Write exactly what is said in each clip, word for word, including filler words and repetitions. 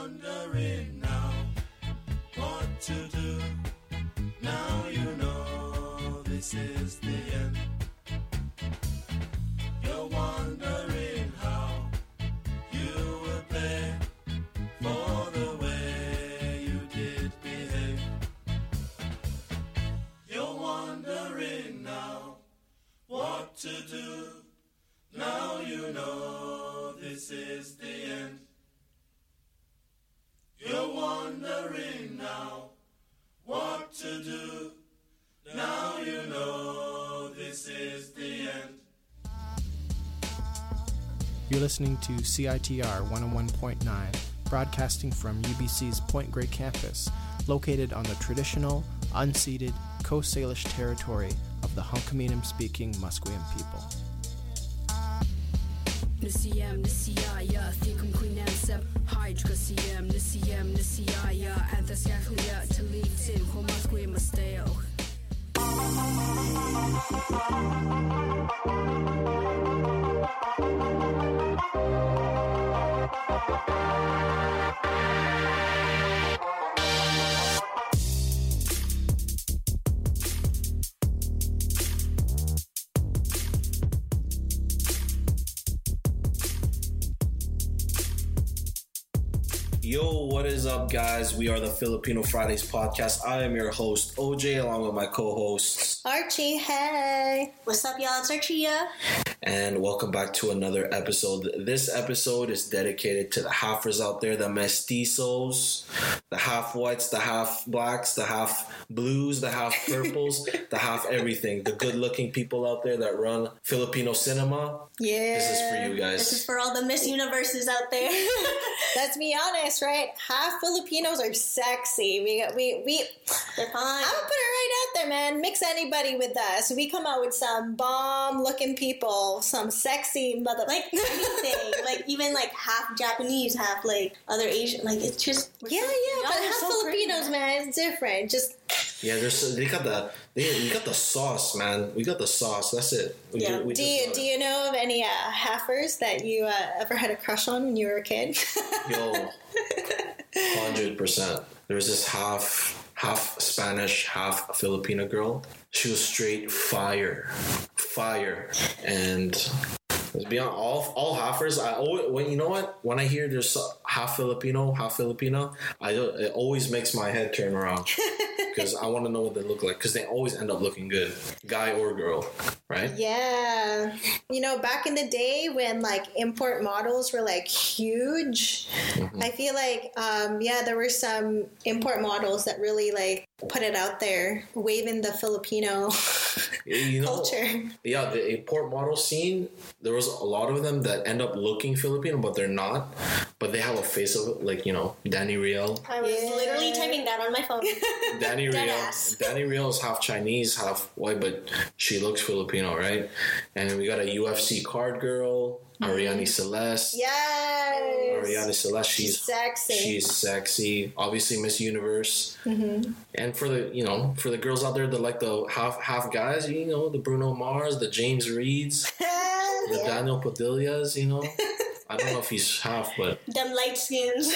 wondering now what to do. Now you know this is the end. You're wondering how you will pay for the way you did behave. You're wondering now what to do. Now you know this is the end. You're wondering now what to do. Now you know this is the end. You're listening to C I T R one oh one point nine, broadcasting from U B C's Point Grey campus, located on the traditional, unceded Coast Salish territory of the Hunkaminam-speaking Musqueam people. Nisiyam nisiyaya thikum queenam sep hydra siyam nisiyam nisiyaya anthasyakhlia talitin homasque masteo. Yo, what is up, guys? We are the Filipino Fridays podcast. I am your host, O J, along with my co-hosts, Archie. Hey. What's up, y'all? It's Archia. And welcome back to another episode. This episode is dedicated to the halfers out there, the mestizos, the half whites, the half blacks, the half blues, the half purples, the half everything. The good-looking people out there that run Filipino cinema. Yeah. This is for you guys. This is for all the Miss Universes out there. Let's be honest, right? Half Filipinos are sexy. We got we we. They're fine. I'm gonna put it right out there, man. Mix anybody with us. We come out with some bomb-looking people, some sexy mother. Like anything, like even like half Japanese, half like other Asian. Like it's just yeah, so, yeah. But are half so Filipinos, pretty, man, it's different. Just yeah, there's they got the they you got the sauce, man. We got the sauce. That's it. We yeah. do, we do you it. do you know of any uh, halfers that you uh, ever had a crush on when you were a kid? Yo, hundred percent. There was this half half Spanish, half Filipino girl. She was straight fire, fire, and beyond all all halfers. I always, when you know what, when I hear there's half Filipino, half Filipino, I don't, it always makes my head turn around because I want to know what they look like because they always end up looking good, guy or girl, right? Yeah, you know, back in the day when like import models were like huge, mm-hmm. I feel like um, yeah, there were some import models that really like put it out there, waving the Filipino you know, culture. Yeah, the import model scene. There was a lot of them that end up looking Filipino, but they're not. But they have a face of like, you know, Danny Riel. I was yeah. literally typing that on my phone. Danny Riel. ass. Danny Riel is half Chinese, half white, but she looks Filipino, right? And we got a U F C card girl, Ariane Celeste. Yes. Ariane Celeste. She's, she's sexy. She's sexy. Obviously, Miss Universe. Mm-hmm. And for the you know for the girls out there that like the half half guys, you know, the Bruno Mars, the James Reeds, the yeah. Daniel Padillas, you know. I don't know if he's half, but them light skins.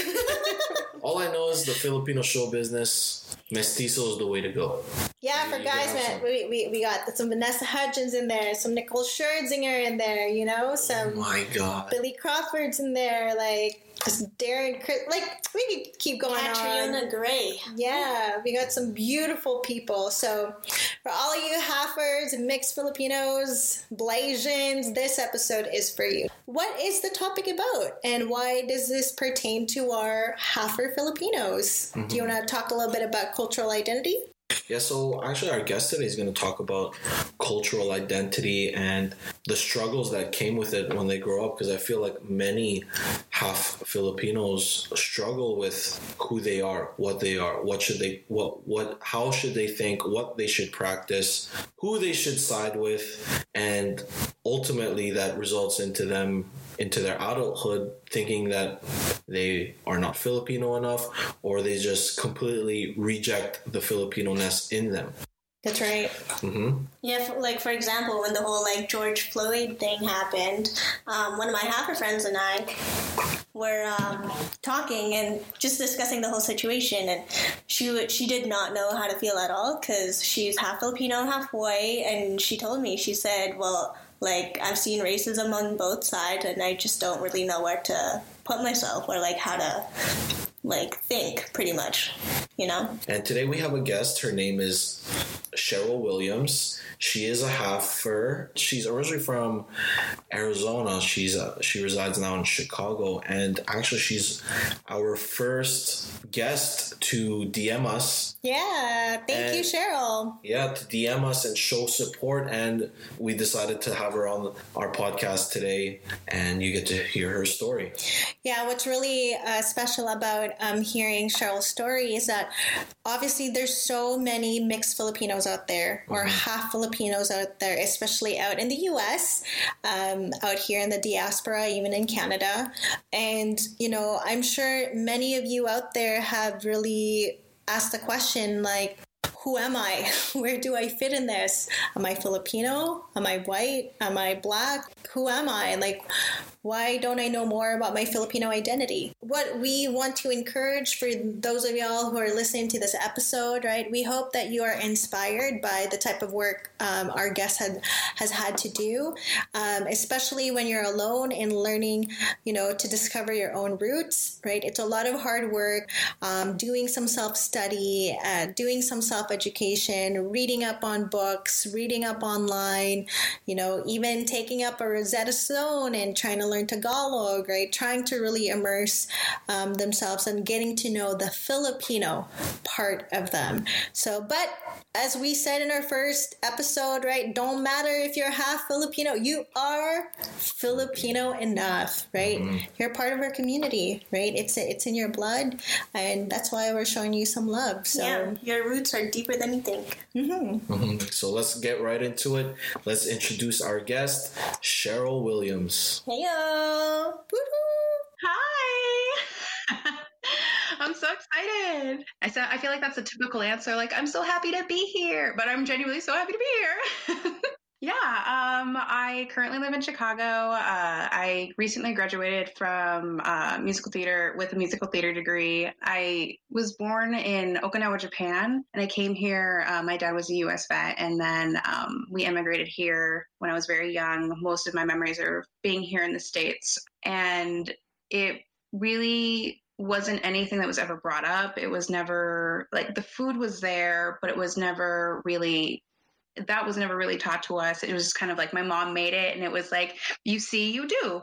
all I know is the Filipino show business, mestizo is the way to go. Yeah, you, for you guys, man, we, we we got some Vanessa Hudgens in there, some Nicole Scherzinger in there, you know, some oh my God, Billy Crawford's in there, like Darren, Chris, like we could keep going Catriona on. Gray. Yeah, we got some beautiful people. So for all of you halfers, mixed Filipinos, Blasians, this episode is for you. What is the topic about, and why does this pertain to our halfer Filipinos? Mm-hmm. Do you want to talk a little bit about cultural identity? Yeah, so actually our guest today is going to talk about cultural identity and the struggles that came with it when they grow up, because I feel like many half Filipinos struggle with who they are, what they are, what should they, what, what, how should they think, what they should practice, who they should side with, and ultimately that results into them into their adulthood thinking that they are not Filipino enough, or they just completely reject the Filipino-ness in them. That's right. Mm-hmm. Yeah, for, like for example, when the whole like George Floyd thing happened, um, one of my halfer friends and I, were um, talking and just discussing the whole situation, and she w- she did not know how to feel at all because she's half Filipino and half white, and she told me, she said, well, like, I've seen racism on both sides, and I just don't really know where to put myself or, like, how to, like, think, pretty much, you know? And today we have a guest. Her name is Cheryl Williams. She is a halfer. She's originally from Arizona. She's uh, she resides now in Chicago, and actually she's our first guest to D M us. Yeah, thank and, you, Cheryl. Yeah, to D M us and show support, and we decided to have her on our podcast today, and you get to hear her story. Yeah, what's really uh, special about um, hearing Cheryl's story is that obviously there's so many mixed Filipinos out there, or mm-hmm. half Filipinos out there, especially out in the U S, um, out here in the diaspora, even in Canada. And, you know, I'm sure many of you out there have really asked the question, like, who am I? Where do I fit in this? Am I Filipino? Am I white? Am I black? Who am I? Like, why don't I know more about my Filipino identity? What we want to encourage for those of y'all who are listening to this episode, right? We hope that you are inspired by the type of work um, our guest had, has had to do, um, especially when you're alone in learning, you know, to discover your own roots, right? It's a lot of hard work, um, doing some self-study, uh, doing some self-education, reading up on books, reading up online, you know, even taking up a Rosetta Stone and trying to learn Tagalog, right? Trying to really immerse um, themselves and getting to know the Filipino part of them. So, but as we said in our first episode, right? Don't matter if you're half Filipino, you are Filipino enough, right? Mm-hmm. You're part of our community, right? It's it's in your blood, and that's why we're showing you some love. So yeah, your roots are deeper than you think. Mm-hmm. Mm-hmm. So let's get right into it. Let's introduce our guest, Cheryl Williams. Heyo! Hi! I'm so excited. I said I feel like that's a typical answer, like, I'm so happy to be here, but I'm genuinely so happy to be here. Yeah, um, I currently live in Chicago. Uh, I recently graduated from uh, musical theater with a musical theater degree. I was born in Okinawa, Japan, and I came here. Uh, my dad was a U S vet, and then um, we immigrated here when I was very young. Most of my memories are being here in the States, and it really wasn't anything that was ever brought up. It was never, like, the food was there, but it was never really... that was never really taught to us. It was just kind of like my mom made it, and it was like, you see, you do.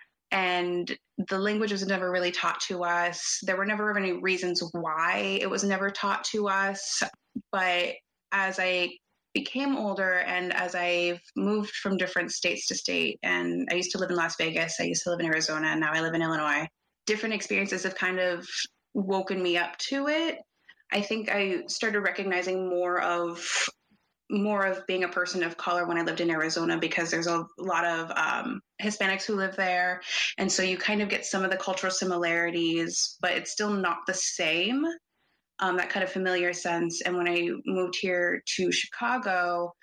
And the language was never really taught to us. There were never any reasons why it was never taught to us. But as I became older and as I've moved from different states to state, and I used to live in Las Vegas, I used to live in Arizona, and now I live in Illinois, different experiences have kind of woken me up to it. I think I started recognizing more of more of being a person of color when I lived in Arizona, because there's a lot of um, Hispanics who live there. And so you kind of get some of the cultural similarities, but it's still not the same, um, that kind of familiar sense. And when I moved here to Chicago,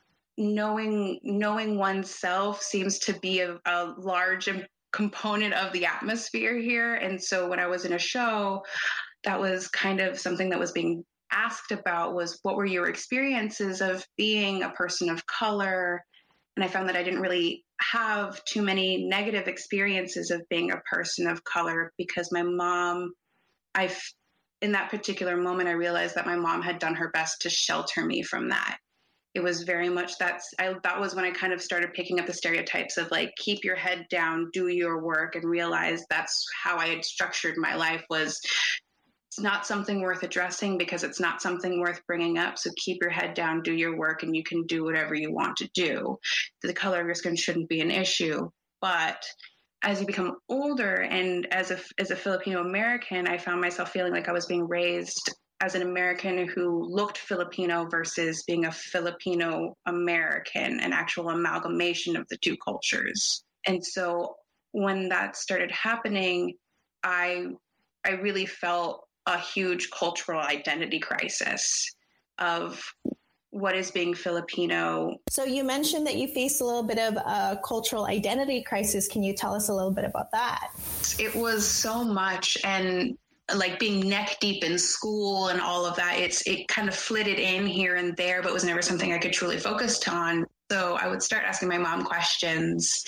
knowing, knowing oneself seems to be a, a large component of the atmosphere here. And so when I was in a show, that was kind of something that was being asked about, was what were your experiences of being a person of color? And I found that I didn't really have too many negative experiences of being a person of color, because my mom, I've, in that particular moment, I realized that my mom had done her best to shelter me from that. It was very much that's, I, that was when I kind of started picking up the stereotypes of, like, keep your head down, do your work, and realize that's how I had structured my life. Was it's not something worth addressing because it's not something worth bringing up. So keep your head down, do your work, and you can do whatever you want to do. The color of your skin shouldn't be an issue. But as you become older, and as a, as a Filipino American, I found myself feeling like I was being raised as an American who looked Filipino versus being a Filipino American, an actual amalgamation of the two cultures. And so when that started happening, I I really felt a huge cultural identity crisis of what is being Filipino. So you mentioned that you faced a little bit of a cultural identity crisis. Can you tell us a little bit about that? It was so much, and like being neck deep in school and all of that, it's it kind of flitted in here and there, but was never something I could truly focus on. So I would start asking my mom questions,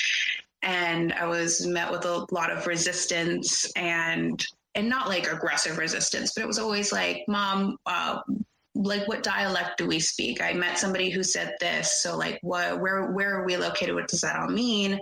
and I was met with a lot of resistance, and and not like aggressive resistance, but it was always like, Mom, uh, like what dialect do we speak? I met somebody who said this. So like what, where, where are we located? What does that all mean?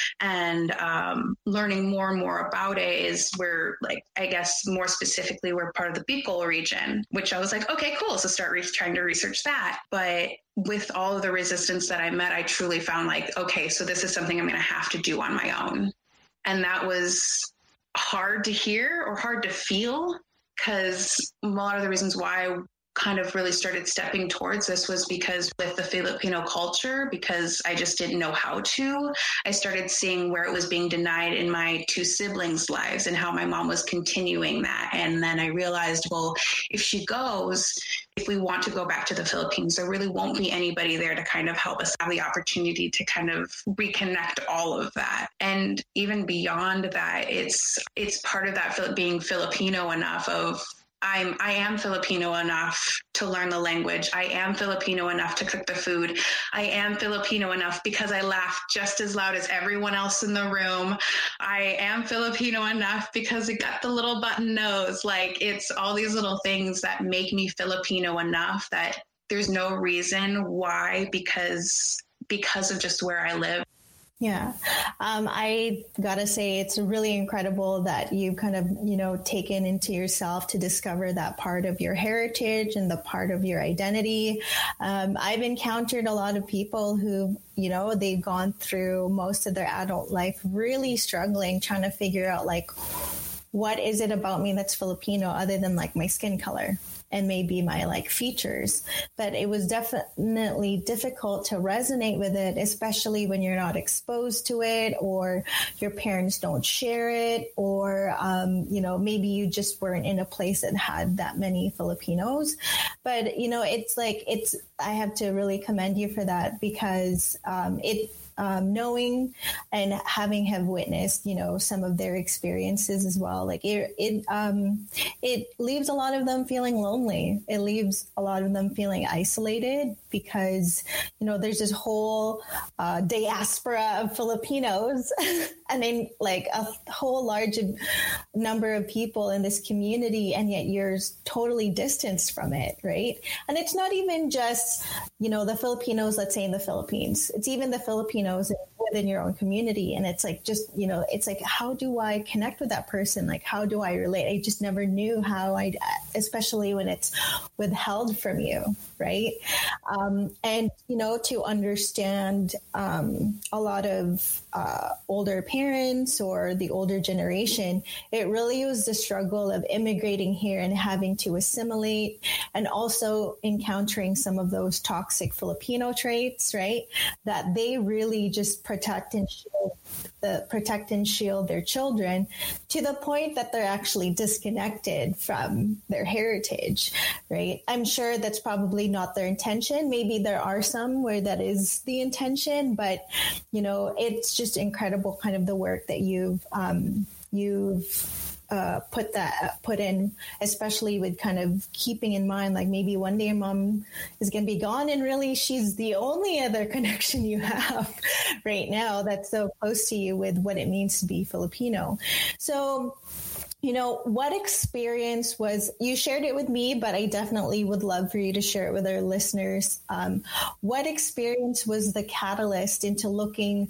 And um, learning more and more about it is where, like, I guess more specifically, we're part of the Bicol region, which I was like, okay, cool. So start re- trying to research that. But with all of the resistance that I met, I truly found like, okay, so this is something I'm going to have to do on my own. And that was hard to hear or hard to feel, because a lot of the reasons why I kind of really started stepping towards this was because with the Filipino culture, because I just didn't know how to, I started seeing where it was being denied in my two siblings' lives and how my mom was continuing that. And then I realized, well, if she goes, if we want to go back to the Philippines, there really won't be anybody there to kind of help us have the opportunity to kind of reconnect all of that. And even beyond that, it's it's part of that being Filipino enough of I'm, I am Filipino enough to learn the language. I am Filipino enough to cook the food. I am Filipino enough because I laugh just as loud as everyone else in the room. I am Filipino enough because I got the little button nose. Like, it's all these little things that make me Filipino enough that there's no reason why, because, because of just where I live. Yeah. Um, I gotta say, it's really incredible that you've kind of, you know, taken into yourself to discover that part of your heritage and the part of your identity. Um, I've encountered a lot of people who, you know, they've gone through most of their adult life really struggling, trying to figure out, like, what is it about me that's Filipino other than like my skin color and maybe my like features. But it was definitely difficult to resonate with it, especially when you're not exposed to it or your parents don't share it, or, um, you know, maybe you just weren't in a place that had that many Filipinos. But, you know, it's like, it's, I have to really commend you for that, because um, it, Um, knowing and having have witnessed, you know, some of their experiences as well. Like it, it, um, it leaves a lot of them feeling lonely. It leaves a lot of them feeling isolated because, you know, there's this whole uh, diaspora of Filipinos and then like a whole large number of people in this community, and yet you're totally distanced from it, right? And it's not even just, you know, the Filipinos, let's say in the Philippines. It's even the Filipinos within your own community. And it's like, just, you know, it's like, how do I connect with that person? Like, how do I relate? I just never knew how I, especially when it's withheld from you. Right. Um, and, you know, to understand um, a lot of uh, older parents or the older generation, it really was the struggle of immigrating here and having to assimilate, and also encountering some of those toxic Filipino traits, right? That they really just protect and shield the protect and shield their children to the point that they're actually disconnected from their heritage, right? I'm sure that's probably not their intention. Maybe there are some where that is the intention, but you know, it's just incredible kind of the work that you've um, you've uh, put that put in, especially with kind of keeping in mind, like maybe one day your mom is going to be gone, and really she's the only other connection you have right now that's so close to you with what it means to be Filipino. So, you know, what experience was, you shared it with me, but I definitely would love for you to share it with our listeners. Um, what experience was the catalyst into looking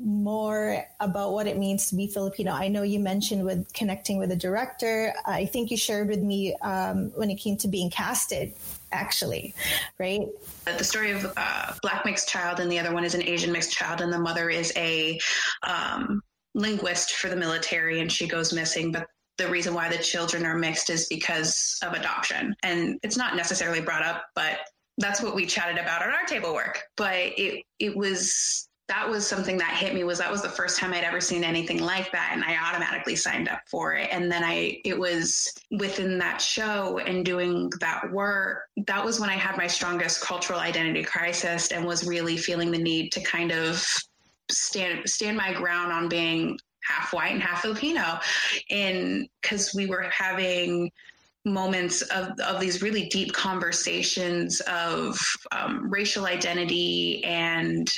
more about what it means to be Filipino? I know you mentioned with connecting with a director. I think you shared with me um, when it came to being casted, actually, right? The story of a Black mixed child, and the other one is an Asian mixed child, and the mother is a um, linguist for the military, and she goes missing, but the reason why the children are mixed is because of adoption. And it's not necessarily brought up, but that's what we chatted about at our table work. But it it was that was something that hit me. Was that was the first time I'd ever seen anything like that, and I automatically signed up for it. And then I it was within that show and doing that work, that was when I had my strongest cultural identity crisis and was really feeling the need to kind of stand stand my ground on being half white and half Filipino, and because we were having moments of, of these really deep conversations of um, racial identity and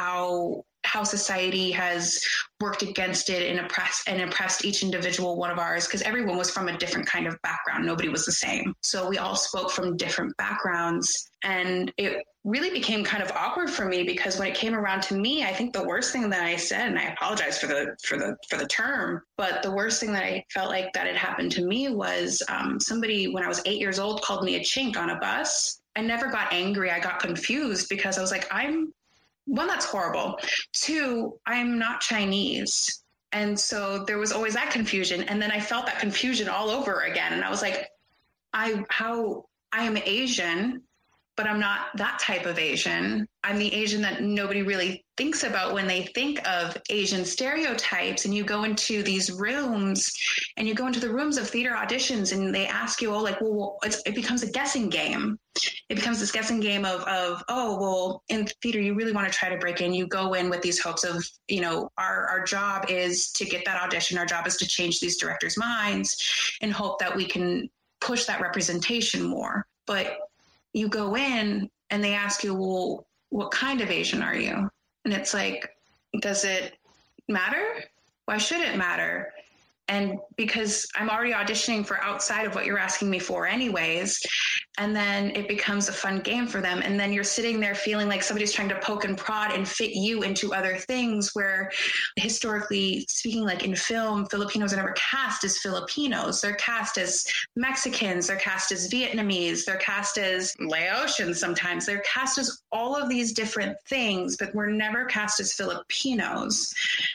how how society has worked against it and oppressed and oppressed each individual one of ours, because everyone was from a different kind of background. Nobody was the same. So we all spoke from different backgrounds, and it really became kind of awkward for me, because when it came around to me, I think the worst thing that I said, and I apologize for the for the for the term, but the worst thing that I felt like that had happened to me was um, somebody when I was eight years old called me a chink on a bus. I never got angry. I got confused because I was like, I'm one, that's horrible. Two, I'm not Chinese. And so there was always that confusion. And then I felt that confusion all over again. And I was like, I, how I am Asian, but I'm not that type of Asian. I'm the Asian that nobody really thinks about when they think of Asian stereotypes. And you go into these rooms and you go into the rooms of theater auditions and they ask you, oh, like, well, it's, it becomes a guessing game. It becomes this guessing game of, of, oh, well, in theater, you really want to try to break in. You go in with these hopes of, you know, our, our job is to get that audition. Our job is to change these directors' minds and hope that we can push that representation more. But you go in and they ask you, well, what kind of Asian are you? And it's like, does it matter? Why should it matter? And because I'm already auditioning for outside of what you're asking me for anyways, and then it becomes a fun game for them. And then you're sitting there feeling like somebody's trying to poke and prod and fit you into other things, where historically speaking, like in film, Filipinos are never cast as Filipinos. They're cast as Mexicans. They're cast as Vietnamese. They're cast as Laotians sometimes. They're cast as all of these different things, but we're never cast as Filipinos.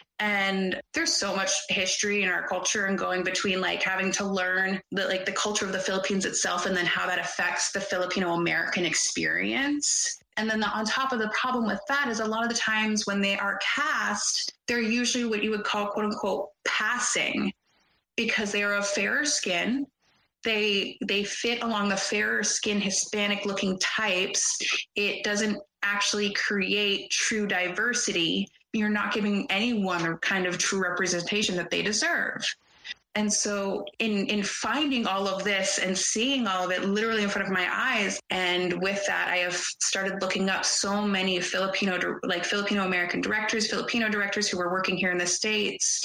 And there's so much history in our culture and going between like having to learn the, like the culture of the Philippines itself and then how that affects the Filipino American experience. And then the, on top of the problem with that is a lot of the times when they are cast, they're usually what you would call quote unquote passing, because they are of fairer skin. They, they fit along the fairer skin Hispanic looking types. It doesn't actually create true diversity. You're not giving anyone a kind of true representation that they deserve. And so in, in finding all of this and seeing all of it literally in front of my eyes, and with that, I have started looking up so many Filipino, like Filipino American directors, Filipino directors who were working here in the States,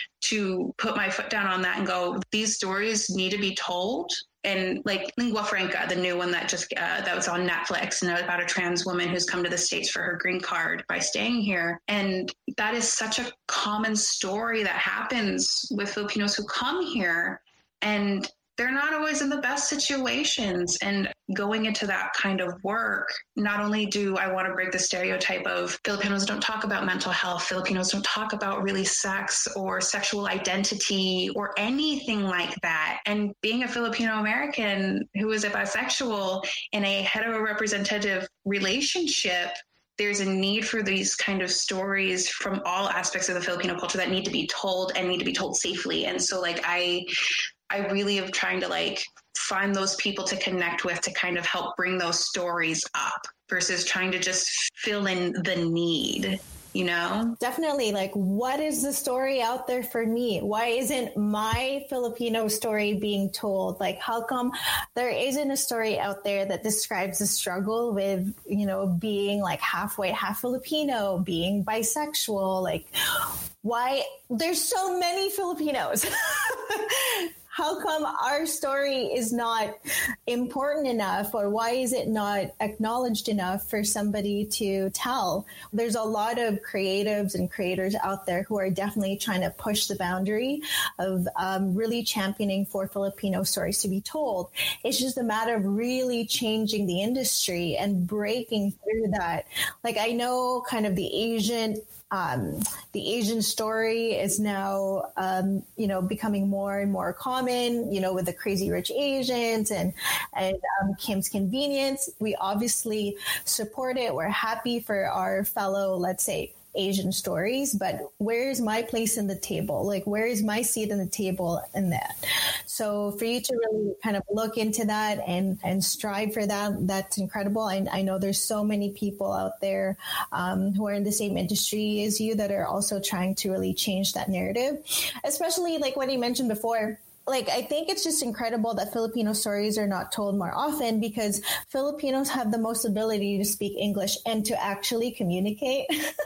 to put my foot down on that and go, these stories need to be told. And like Lingua Franca, the new one that just uh, that was on Netflix, and about a trans woman who's come to the States for her green card by staying here. And that is such a common story that happens with Filipinos who come here, and they're not always in the best situations. And going into that kind of work, not only do I want to break the stereotype of Filipinos don't talk about mental health, Filipinos don't talk about really sex or sexual identity or anything like that. And being a Filipino American who is a bisexual in a hetero-representative relationship, there's a need for these kind of stories from all aspects of the Filipino culture that need to be told and need to be told safely. And so like I I really am trying to like find those people to connect with to kind of help bring those stories up versus trying to just fill in the need, you know? Definitely. Like, what is the story out there for me? Why isn't my Filipino story being told? Like, how come there isn't a story out there that describes the struggle with, you know, being like half white, half Filipino, being bisexual? Like, why? There's so many Filipinos. How come our story is not important enough, or why is it not acknowledged enough for somebody to tell? There's a lot of creatives and creators out there who are definitely trying to push the boundary of um, really championing for Filipino stories to be told. It's just a matter of really changing the industry and breaking through that. Like, I know kind of the Asian Um, the Asian story is now, um, you know, becoming more and more common, you know, with the Crazy Rich Asians and, and um, Kim's Convenience. We obviously support it. We're happy for our fellow, let's say, Asian stories, but where's my place in the table? Like, where is my seat in the table in that? So for you to really kind of look into that and, and strive for that, that's incredible. I, I know there's so many people out there um, who are in the same industry as you that are also trying to really change that narrative, especially like what you mentioned before. Like, I think it's just incredible that Filipino stories are not told more often, because Filipinos have the most ability to speak English and to actually communicate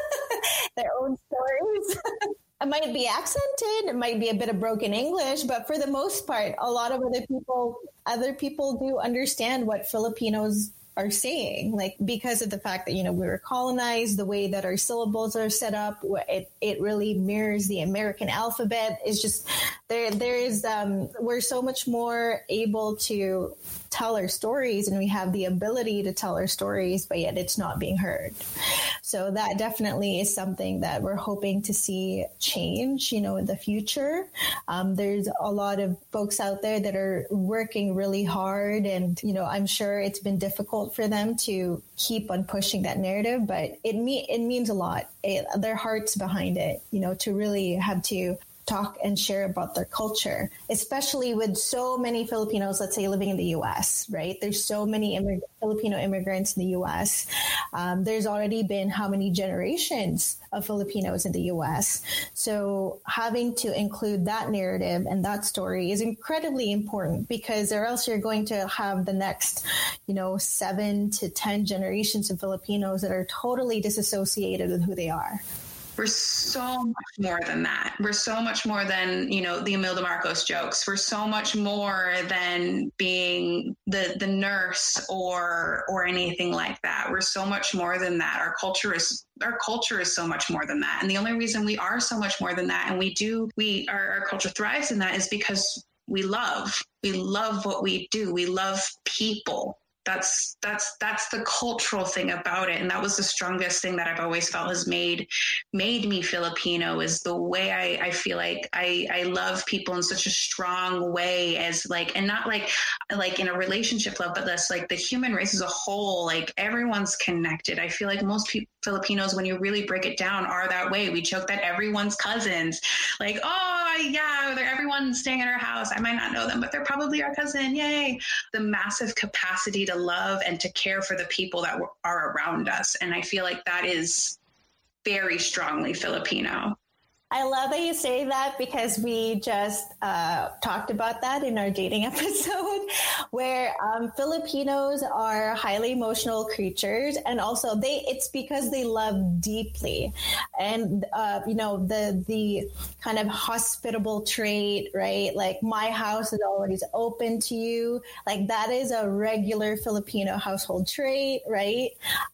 their own stories. It might be accented, it might be a bit of broken English, but for the most part, a lot of other people, other people do understand what Filipinos are saying, like, because of the fact that, you know, we were colonized, the way that our syllables are set up, it, it really mirrors the American alphabet. It's just there, there is, um, we're so much more able to tell our stories, and we have the ability to tell our stories, but yet it's not being heard. So that definitely is something that we're hoping to see change, you know, in the future. Um, there's a lot of folks out there that are working really hard, and, you know, I'm sure it's been difficult for them to keep on pushing that narrative, but it me- it means a lot. It, their heart's behind it, you know, to really have to talk and share about their culture, especially with so many Filipinos, let's say, living in the U S, right? There's so many immig- Filipino immigrants in the U S. Um, there's already been how many generations of Filipinos in the U S. So having to include that narrative and that story is incredibly important, because or else you're going to have the next, you know, seven to ten generations of Filipinos that are totally disassociated with who they are. We're so much more than that. We're so much more than, you know, the Imelda Marcos jokes. We're so much more than being the the nurse or or anything like that. We're so much more than that. Our culture is our culture is so much more than that. And the only reason we are so much more than that, and we do we our, our culture thrives in that, is because we love. We love what we do. We love people. That's that's that's the cultural thing about it, and that was the strongest thing that I've always felt has made made me Filipino, is the way I, I feel like I, I love people in such a strong way, as like, and not like like in a relationship love, but that's like the human race as a whole. Like, everyone's connected. I feel like most people, Filipinos, when you really break it down, are that way. We joke that everyone's cousins. Like, oh yeah, they're everyone's staying at our house. I might not know them, but they're probably our cousin. Yay! The massive capacity to love and to care for the people that are around us. And I feel like that is very strongly Filipino. I love that you say that, because we just uh, talked about that in our dating episode, where um, Filipinos are highly emotional creatures, and also they it's because they love deeply, and uh, you know the the kind of hospitable trait, right? Like, my house is always open to you. Like, that is a regular Filipino household trait, right?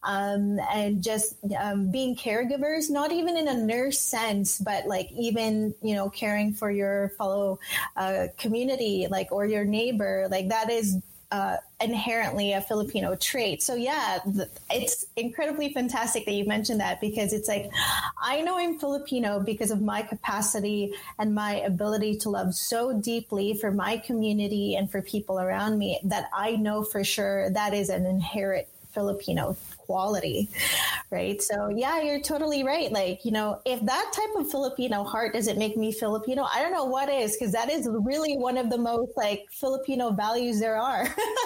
Um, and just um, being caregivers, not even in a nurse sense, but like even, you know, caring for your fellow uh, community, like, or your neighbor, like that is uh, inherently a Filipino trait. So yeah, th- it's incredibly fantastic that you mentioned that, because it's like, I know I'm Filipino because of my capacity and my ability to love so deeply for my community and for people around me, that I know for sure that is an inherent Filipino quality, right? So yeah, you're totally right. Like, you know, if that type of Filipino heart doesn't make me Filipino, I don't know what is, because that is really one of the most like Filipino values there are.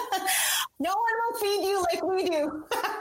No one will feed you like we do.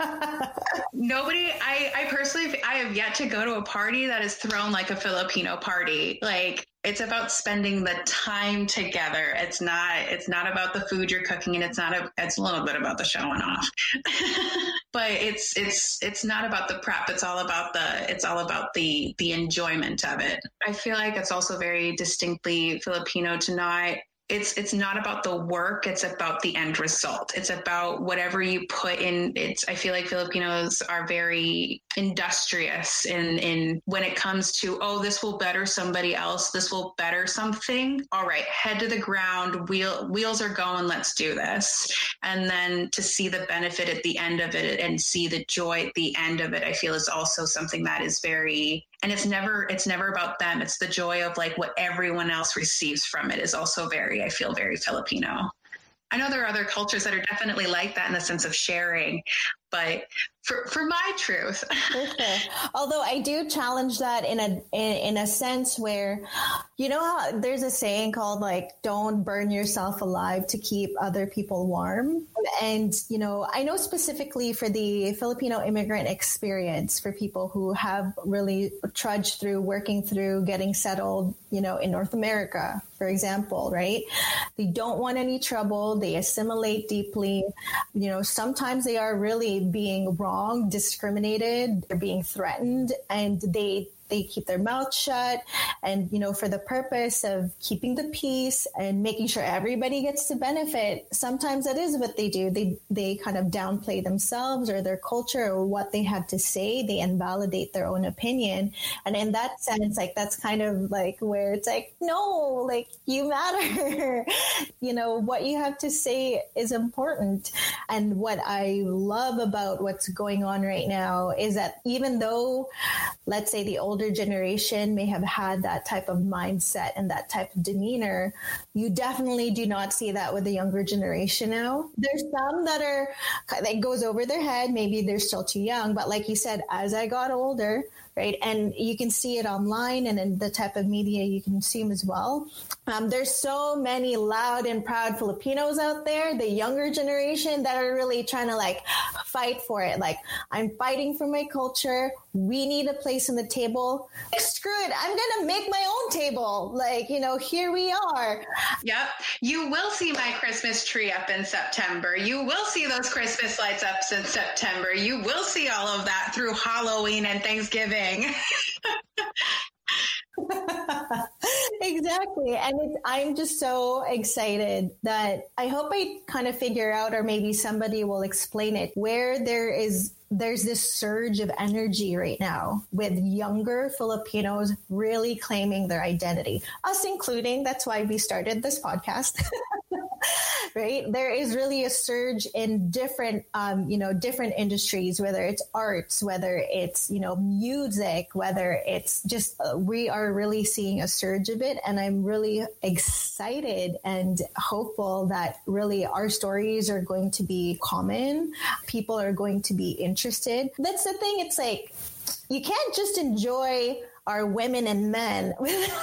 Nobody, I, I personally, I have yet to go to a party that is thrown like a Filipino party. Like, it's about spending the time together. It's not, it's not about the food you're cooking, and it's not, a, it's a little bit about the showing off, but it's, it's, it's not about the prep. It's all about the, it's all about the, the enjoyment of it. I feel like it's also very distinctly Filipino to not, It's it's not about the work. It's about the end result. It's about whatever you put in. It's. I feel like Filipinos are very industrious in in when it comes to, oh, this will better somebody else. This will better something. All right, head to the ground. Wheel wheels are going. Let's do this. And then to see the benefit at the end of it and see the joy at the end of it, I feel is also something that is very. And it's never, it's never about them. It's the joy of like what everyone else receives from it is also very, I feel very Filipino. I know there are other cultures that are definitely like that in the sense of sharing, but for for my truth. For sure. Although I do challenge that in a in, in a sense where, you know how there's a saying called like, don't burn yourself alive to keep other people warm. And, you know, I know specifically for the Filipino immigrant experience, for people who have really trudged through, working through, getting settled, you know, in North America, for example, right? They don't want any trouble. They assimilate deeply. You know, sometimes they are really being wrong, discriminated, they're being threatened, and they they keep their mouth shut, and, you know, for the purpose of keeping the peace and making sure everybody gets to benefit. Sometimes that is what they do. They they kind of downplay themselves or their culture or what they have to say. They invalidate their own opinion. And in that sense, like, that's kind of like where it's like, no, like, you matter. You know, what you have to say is important. And what I love about what's going on right now is that even though, let's say, the older generation may have had that type of mindset and that type of demeanor, you definitely do not see that with the younger generation now. There's some that are, that goes over their head. Maybe they're still too young. But like you said, as I got older, right, and you can see it online and in the type of media you consume as well. Um, there's so many loud and proud Filipinos out there, the younger generation, that are really trying to like fight for it. Like, I'm fighting for my culture. We need a place on the table. Like, screw it. I'm going to make my own table. Like, you know, here we are. Yep. You will see my Christmas tree up in September. You will see those Christmas lights up in September. You will see all of that through Halloween and Thanksgiving. Exactly. And it's, I'm just so excited that I hope I kind of figure out, or maybe somebody will explain it, where there is there's this surge of energy right now with younger Filipinos really claiming their identity, us including. That's why we started this podcast. Right? There is really a surge in different, um, you know, different industries, whether it's arts, whether it's, you know, music, whether it's just, uh, we are really seeing a surge of it. And I'm really excited and hopeful that really our stories are going to be common. People are going to be interested. That's the thing. It's like, you can't just enjoy our women and men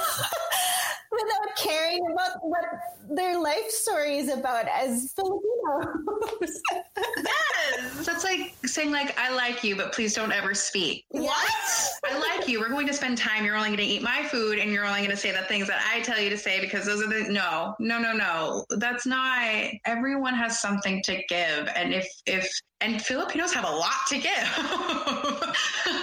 without caring about what their life story is about as Filipinos. Yes. That's like saying, like, I like you, but please don't ever speak. What? I like you. We're going to spend time. You're only going to eat my food, and you're only going to say the things that I tell you to say because those are the, no, no, no, no. That's not, everyone has something to give. And if, if, and Filipinos have a lot to give.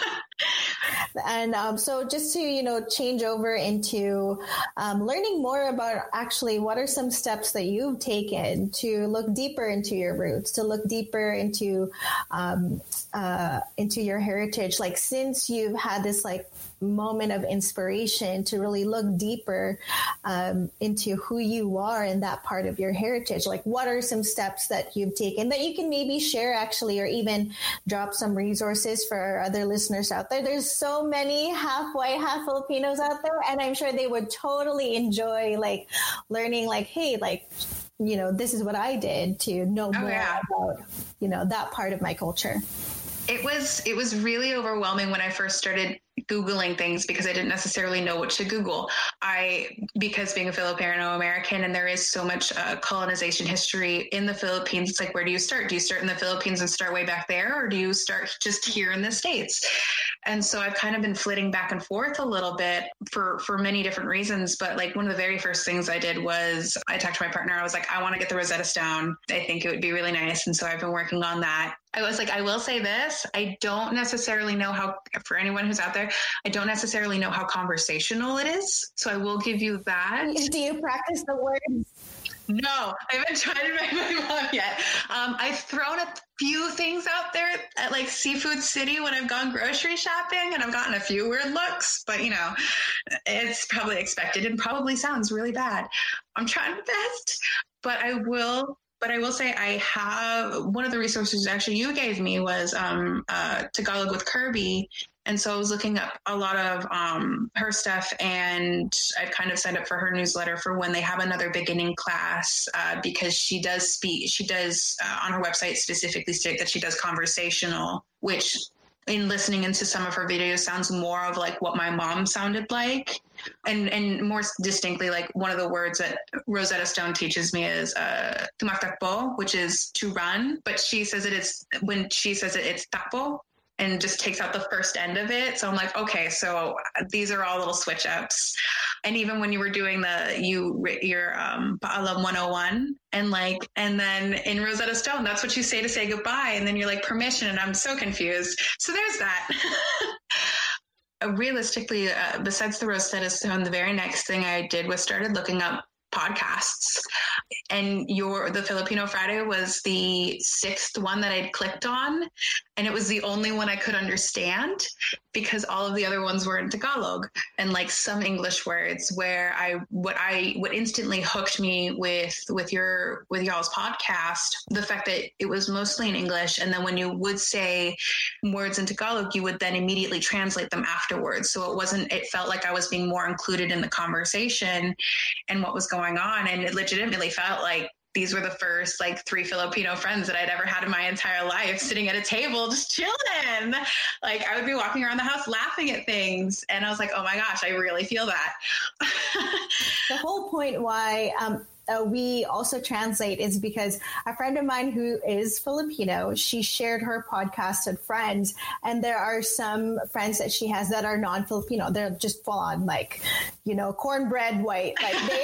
And um, so just to, you know, change over into um, learning more about actually what are some steps that you've taken to look deeper into your roots, to look deeper into um, uh, into your heritage. Like, since you've had this like moment of inspiration to really look deeper um, into who you are in that part of your heritage, like, what are some steps that you've taken that you can maybe share actually, or even drop some resources for our other listeners out there? There's so many half white, half Filipinos out there, and I'm sure they would totally enjoy like learning, like, hey, like, you know, this is what I did to know oh, more yeah. about, you know, that part of my culture. It was, it was really overwhelming when I first started Googling things because I didn't necessarily know what to Google. I, because being a Filipino American, and there is so much uh, colonization history in the Philippines, it's like, where do you start? Do you start in the Philippines and start way back there? Or do you start just here in the States? And so I've kind of been flitting back and forth a little bit for, for many different reasons. But like, one of the very first things I did was I talked to my partner. I was like, I want to get the Rosetta Stone. I think it would be really nice. And so I've been working on that. I was like, I will say this. I don't necessarily know how, for anyone who's out there, I don't necessarily know how conversational it is. So I will give you that. Do you practice the words? No, I haven't tried it by my mom yet. Um, I've thrown a few things out there at like Seafood City when I've gone grocery shopping, and I've gotten a few weird looks, but you know, it's probably expected and probably sounds really bad. I'm trying my best, but I will But I will say I have, one of the resources actually you gave me was um, uh, Tagalog with Kirby. And so I was looking up a lot of um, her stuff, and I've kind of signed up for her newsletter for when they have another beginning class, uh, because she does speak, she does uh, on her website specifically state that she does conversational, which in listening into some of her videos sounds more of like what my mom sounded like. And and more distinctly, like one of the words that Rosetta Stone teaches me is uh, tumaktakbo, which is to run. But she says it is, when she says it, it's takbo, and just takes out the first end of it. So I'm like, okay, so these are all little switch ups. And even when you were doing the, you, your um, Paalam one oh one, and like, and then in Rosetta Stone, that's what you say to say goodbye. And then you're like, permission. And I'm so confused. So there's that. Realistically, uh, besides the Rosetta Stone, the very next thing I did was started looking up podcasts, and your the Filipino Friday was the sixth one that I'd clicked on, and it was the only one I could understand because all of the other ones were in Tagalog and like some English words. Where I what I what instantly hooked me with with your with y'all's podcast, the fact that it was mostly in English, and then when you would say words in Tagalog, you would then immediately translate them afterwards. So it wasn't it felt like I was being more included in the conversation and what was going going on, and it legitimately felt like these were the first like three Filipino friends that I'd ever had in my entire life, sitting at a table just chilling. Like I would be walking around the house laughing at things, and I was like, oh my gosh, I really feel that. The whole point why um Uh, we also translate is because a friend of mine who is Filipino, she shared her podcast with friends, and there are some friends that she has that are non-Filipino. They're just full on like, you know, cornbread white, like they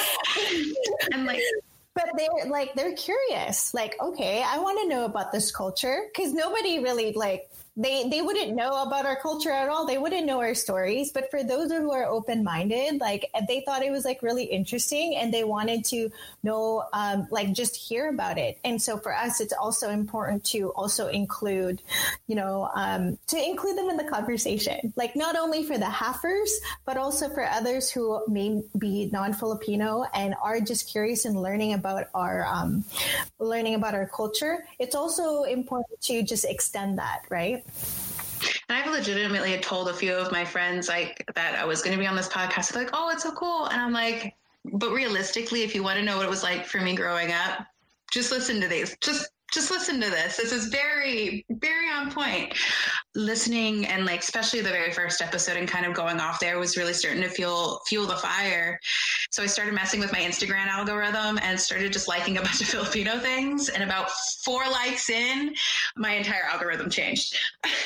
and like. But they're like, they're curious, like, okay, I want to know about this culture, because nobody really like, they, they wouldn't know about our culture at all. They wouldn't know our stories. But for those who are open-minded, like they thought it was like really interesting, and they wanted to know, um, like just hear about it. And so for us, it's also important to also include, you know, um, to include them in the conversation, like not only for the halfers, but also for others who may be non-Filipino and are just curious and learning about our, um, learning about our culture. It's also important to just extend that, right? And I've legitimately told a few of my friends like that I was going to be on this podcast. They're like, oh, it's so cool. And I'm like, but realistically, if you want to know what it was like for me growing up, just listen to these. Just just listen to this. This is very, very on point. Listening and like, especially the very first episode and kind of going off there was really starting to fuel, fuel the fire. So I started messing with my Instagram algorithm and started just liking a bunch of Filipino things. And about four likes in, my entire algorithm changed,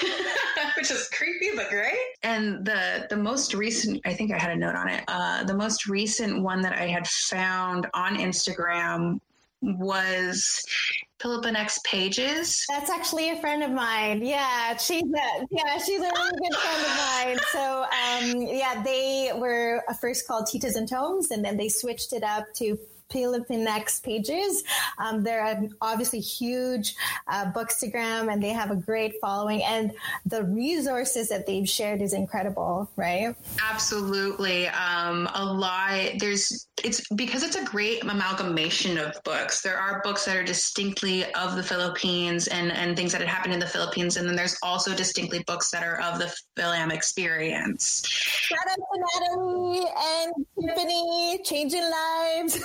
which is creepy, but great. And the, the most recent, I think I had a note on it. Uh, the most recent one that I had found on Instagram was Philippinex Pages. That's actually a friend of mine. Yeah, she's a yeah, she's a really good friend of mine. So um, yeah, they were first called Titas and Tomes, and then they switched it up to Philippinex Pages. Um, they're an obviously huge uh, bookstagram, and they have a great following, and the resources that they've shared is incredible, right? Absolutely. Um, a lot, there's, it's because it's a great amalgamation of books. There are books that are distinctly of the Philippines and, and things that had happened in the Philippines. And then there's also distinctly books that are of the Philam experience. Shout out to Natalie and Tiffany, changing lives.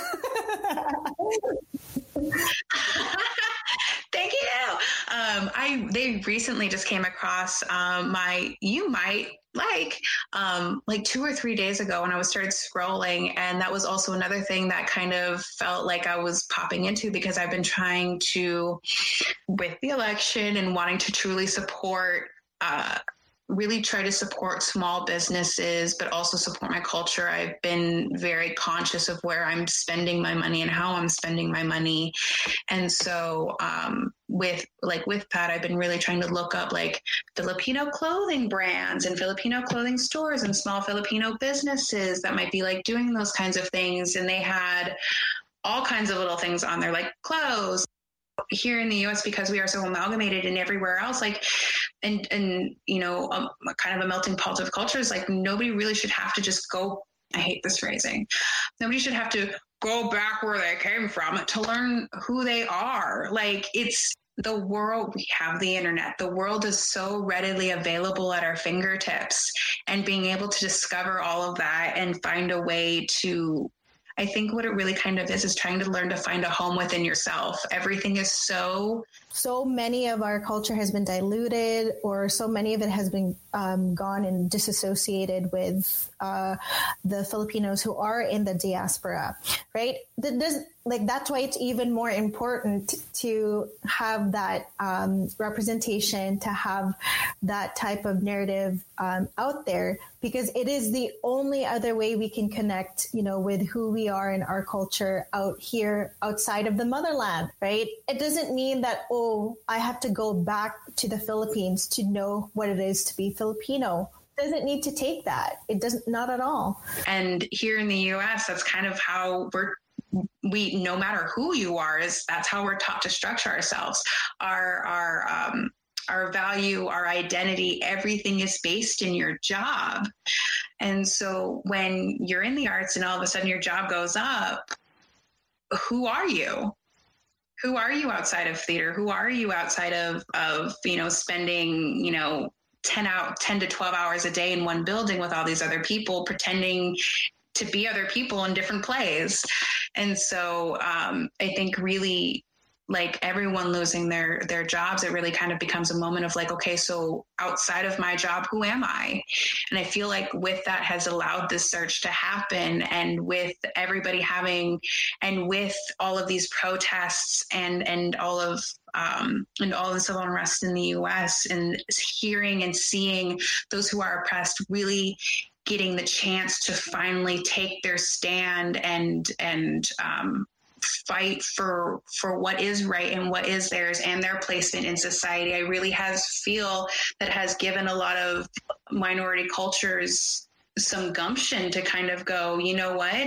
Thank you. Um, I they recently just came across um, my you might like um, like two or three days ago when I was started scrolling, and that was also another thing that kind of felt like I was popping into because I've been trying to, with the election and wanting to truly support. Uh, really try to support small businesses, but also support my culture. I've been very conscious of where I'm spending my money and how I'm spending my money. And so um, with like with Pat, I've been really trying to look up like Filipino clothing brands and Filipino clothing stores and small Filipino businesses that might be like doing those kinds of things. And they had all kinds of little things on there, like clothes. Here in the U S, because we are so amalgamated and everywhere else, like, and, and, you know, um, kind of a melting pot of cultures, like nobody really should have to just go, I hate this phrasing. Nobody should have to go back where they came from to learn who they are. Like it's, the world, we have the internet. The world is so readily available at our fingertips, and being able to discover all of that and find a way to, I think what it really kind of is, is trying to learn to find a home within yourself. Everything is so So many of our culture has been diluted, or so many of it has been um, gone and disassociated with uh, the Filipinos who are in the diaspora, right? There's, like, that's why it's even more important to have that um, representation, to have that type of narrative um, out there, because it is the only other way we can connect, you know, with who we are in our culture out here outside of the motherland, right? It doesn't mean that, oh, I have to go back to the Philippines to know what it is to be Filipino. It doesn't need to take that. It doesn't, not at all. And here in the U S, that's kind of how we're, we, no matter who you are, is that's how we're taught to structure ourselves. Our, our, um, our value, our identity, everything is based in your job. And so when you're in the arts and all of a sudden your job goes up, who are you? Who are you outside of theater? Who are you outside of, of, you know, spending, you know, ten out, ten to twelve hours a day in one building with all these other people, pretending to be other people in different plays. And so um, I think really, like, everyone losing their, their jobs, it really kind of becomes a moment of like, okay, so outside of my job, who am I? And I feel like with that has allowed this search to happen, and with everybody having, and with all of these protests and, and all of, um, and all the civil unrest in the U S, and hearing and seeing those who are oppressed really getting the chance to finally take their stand and, and, um, fight for for what is right and what is theirs and their placement in society, I really has feel that has given a lot of minority cultures some gumption to kind of go, you know what,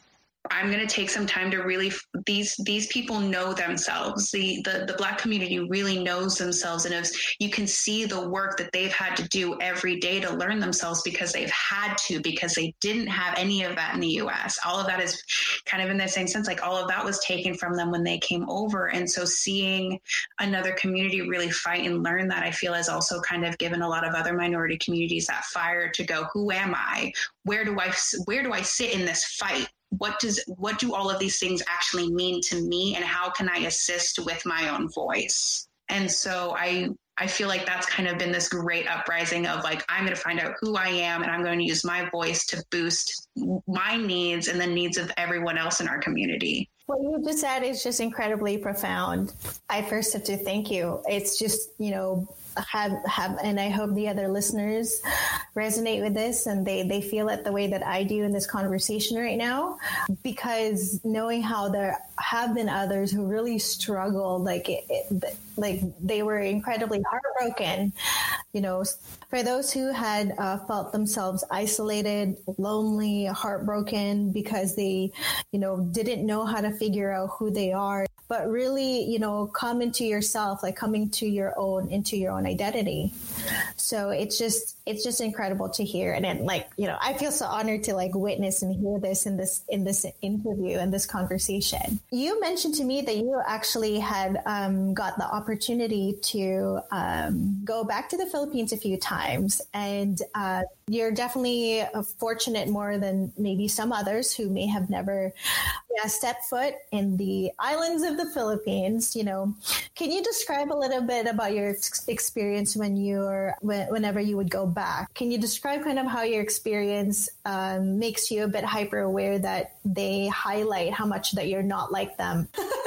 I'm going to take some time to really, these these people know themselves. The, the the Black community really knows themselves, and as you can see the work that they've had to do every day to learn themselves, because they've had to, because they didn't have any of that in the U S. All of that is kind of in the same sense, like all of that was taken from them when they came over. And so seeing another community really fight and learn that, I feel has also kind of given a lot of other minority communities that fire to go, who am I? Where do I, where do I sit in this fight? What does, what do all of these things actually mean to me, and how can I assist with my own voice? And so I, I feel like that's kind of been this great uprising of like, I'm going to find out who I am, and I'm going to use my voice to boost my needs and the needs of everyone else in our community. What you just said is just incredibly profound. I first have to thank you. It's just, you know, have, have, and I hope the other listeners resonate with this, and they, they feel it the way that I do in this conversation right now, because knowing how there have been others who really struggled, like, it, it, like they were incredibly heartbroken, you know, for those who had uh, felt themselves isolated, lonely, heartbroken because they, you know, didn't know how to figure out who they are, but really, you know, come into yourself, like coming to your own, into your own identity. So it's just, it's just incredible to hear. And then, like, you know, I feel so honored to like witness and hear this in this, in this interview and this conversation. You mentioned to me that you actually had um, got the opportunity to um, go back to the Philippines a few times, and uh, you're definitely fortunate more than maybe some others who may have never yeah, stepped foot in the islands of the Philippines. You know, can you describe a little bit about your ex- experience when you're, whenever you would go back? Can you describe kind of how your experience um, makes you a bit hyper aware that they highlight how much that you're not like them?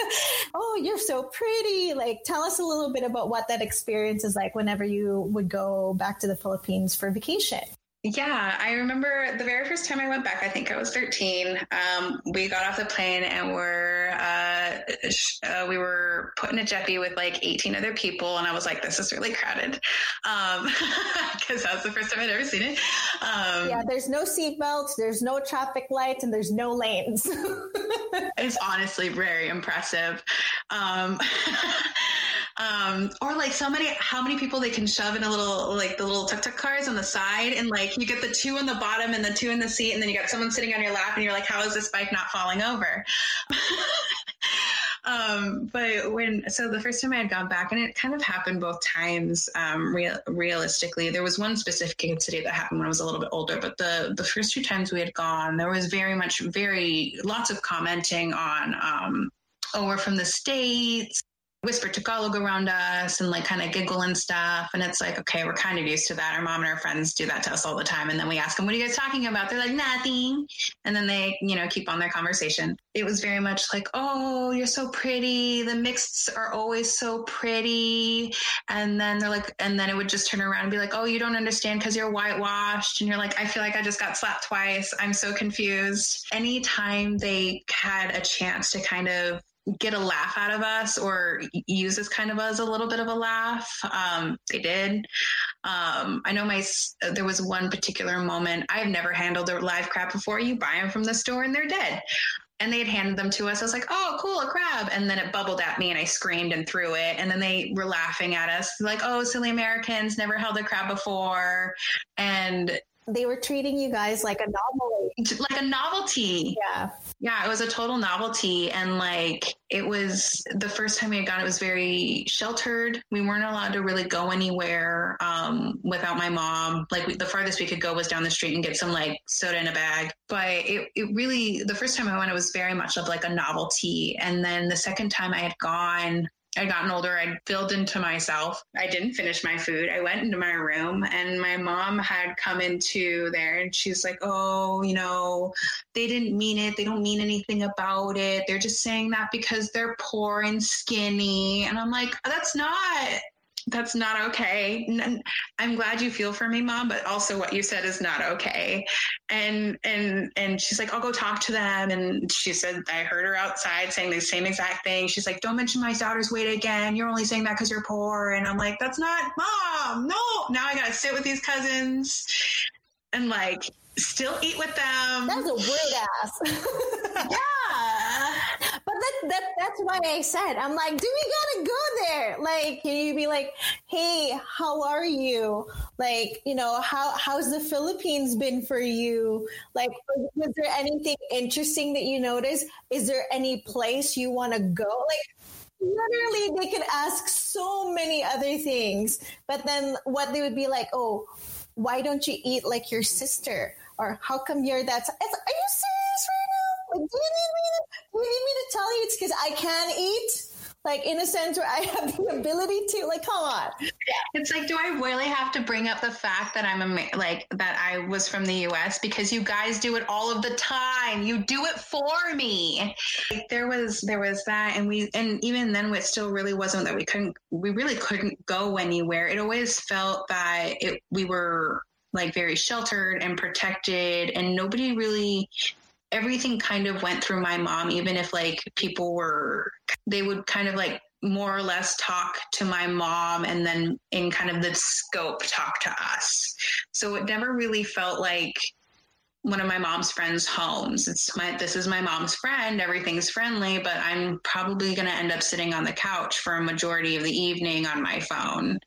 Oh, you're so pretty. Like, tell us a little bit about what that experience is like whenever you would go back to the Philippines for vacation. Yeah, I remember the very first time I went back, I think I was thirteen. Um, we got off the plane and we're, uh, sh- uh, we were put in a jeppy with like eighteen other people. And I was like, this is really crowded. Um, cause that was the first time I'd ever seen it. Um, yeah, there's no seatbelts, there's no traffic lights, and there's no lanes. It's honestly very impressive. Um, Um, or like so many, how many people they can shove in a little, like the little tuk-tuk cars on the side, and like you get the two on the bottom and the two in the seat, and then you got someone sitting on your lap and you're like, how is this bike not falling over? um, but when, so the first time I had gone back, and it kind of happened both times, um, real, realistically, there was one specific incident that happened when I was a little bit older, but the, the first two times we had gone, there was very much, very, lots of commenting on, um, oh, we're from the States, whisper Tagalog around us and like kind of giggle and stuff. And it's like, okay, we're kind of used to that. Our mom and our friends do that to us all the time. And then we ask them, what are you guys talking about? They're like, nothing. And then they, you know, keep on their conversation. It was very much like, oh, you're so pretty. The mixeds are always so pretty. And then they're like, and then it would just turn around and be like, oh, you don't understand because you're whitewashed. And you're like, I feel like I just got slapped twice. I'm so confused. Anytime they had a chance to kind of get a laugh out of us or use this kind of as a little bit of a laugh, um, they did. Um, I know my, there was one particular moment, I've never handled a live crab before. You buy them from the store and they're dead. And they had handed them to us. I was like, oh, cool, a crab. And then it bubbled at me and I screamed and threw it. And then they were laughing at us like, oh, silly Americans, never held a crab before. And they were treating you guys like a novelty. Like a novelty. Yeah. Yeah, it was a total novelty. And like, it was the first time we had gone, it was very sheltered. We weren't allowed to really go anywhere um, without my mom. Like we, the farthest we could go was down the street and get some like soda in a bag. But it, it really, the first time I went, it was very much of like a novelty. And then the second time I had gone, I'd gotten older. I'd filled into myself. I didn't finish my food. I went into my room and my mom had come into there and she's like, oh, you know, they didn't mean it. They don't mean anything about it. They're just saying that because they're poor and skinny. And I'm like, that's not, that's not okay. I'm glad you feel for me, Mom, but also what you said is not okay. And, and, and she's like, I'll go talk to them. And she said, I heard her outside saying the same exact thing. She's like, don't mention my daughter's weight again. You're only saying that because you're poor. And I'm like, that's not, Mom, no. Now I got to sit with these cousins and like still eat with them. That's a weird ass. Yeah. But that, that that's why I said, I'm like, do we gotta go there? Like, can you be like, hey, how are you? Like, you know, how how's the Philippines been for you? Like, was, was there anything interesting that you noticed? Is there any place you want to go? Like, literally, they could ask so many other things. But then what they would be like, oh, why don't you eat like your sister? Or how come you're that? It's, are you serious right now? Like, do you need me to, do you need me to tell you it's because I can eat? Like, in a sense where I have the ability to, like, come on. It's like, do I really have to bring up the fact that I'm a, like, that I was from the U S? Because you guys do it all of the time. You do it for me. Like, there was, there was that. And we, and even then it still really wasn't that we couldn't, we really couldn't go anywhere. It always felt that it, we were like very sheltered and protected and nobody really, everything kind of went through my mom, even if like people were, they would kind of like more or less talk to my mom and then in kind of the scope talk to us. So it never really felt like one of my mom's friends' homes. It's my, this is my mom's friend, everything's friendly, but I'm probably going to end up sitting on the couch for a majority of the evening on my phone.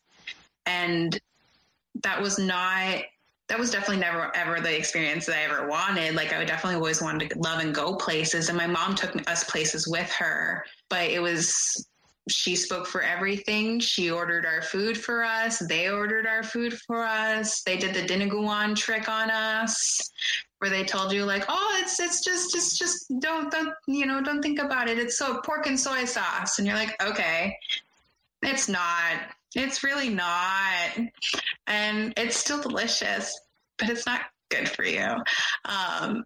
And that was not, that was definitely never ever the experience that I ever wanted. Like I would definitely always wanted to love and go places. And my mom took us places with her, but it was, she spoke for everything. She ordered our food for us. They ordered our food for us. They did the dinuguan trick on us where they told you like, oh, it's, it's just, it's just don't, don't, you know, don't think about it. It's so pork and soy sauce. And you're like, okay, it's not. It's really not. And it's still delicious, but it's not good for you. Um,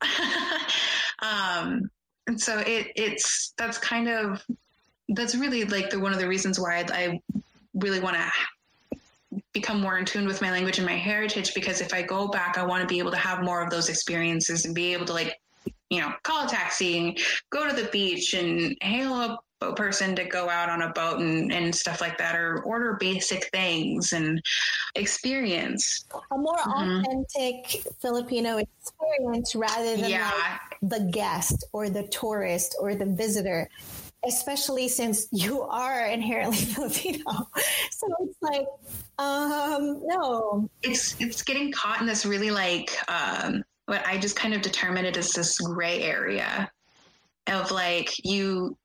um, and so it, it's, that's kind of, that's really like the, one of the reasons why I, I really want to become more in tune with my language and my heritage, because if I go back, I want to be able to have more of those experiences and be able to like, you know, call a taxi, go to the beach and hail up a person to go out on a boat and, and stuff like that, or order basic things and experience a more mm-hmm. authentic Filipino experience rather than yeah. like the guest or the tourist or the visitor, especially since you are inherently Filipino. So it's like, um, no. It's, it's getting caught in this really like, um, what I just kind of determined it as this gray area of like, you,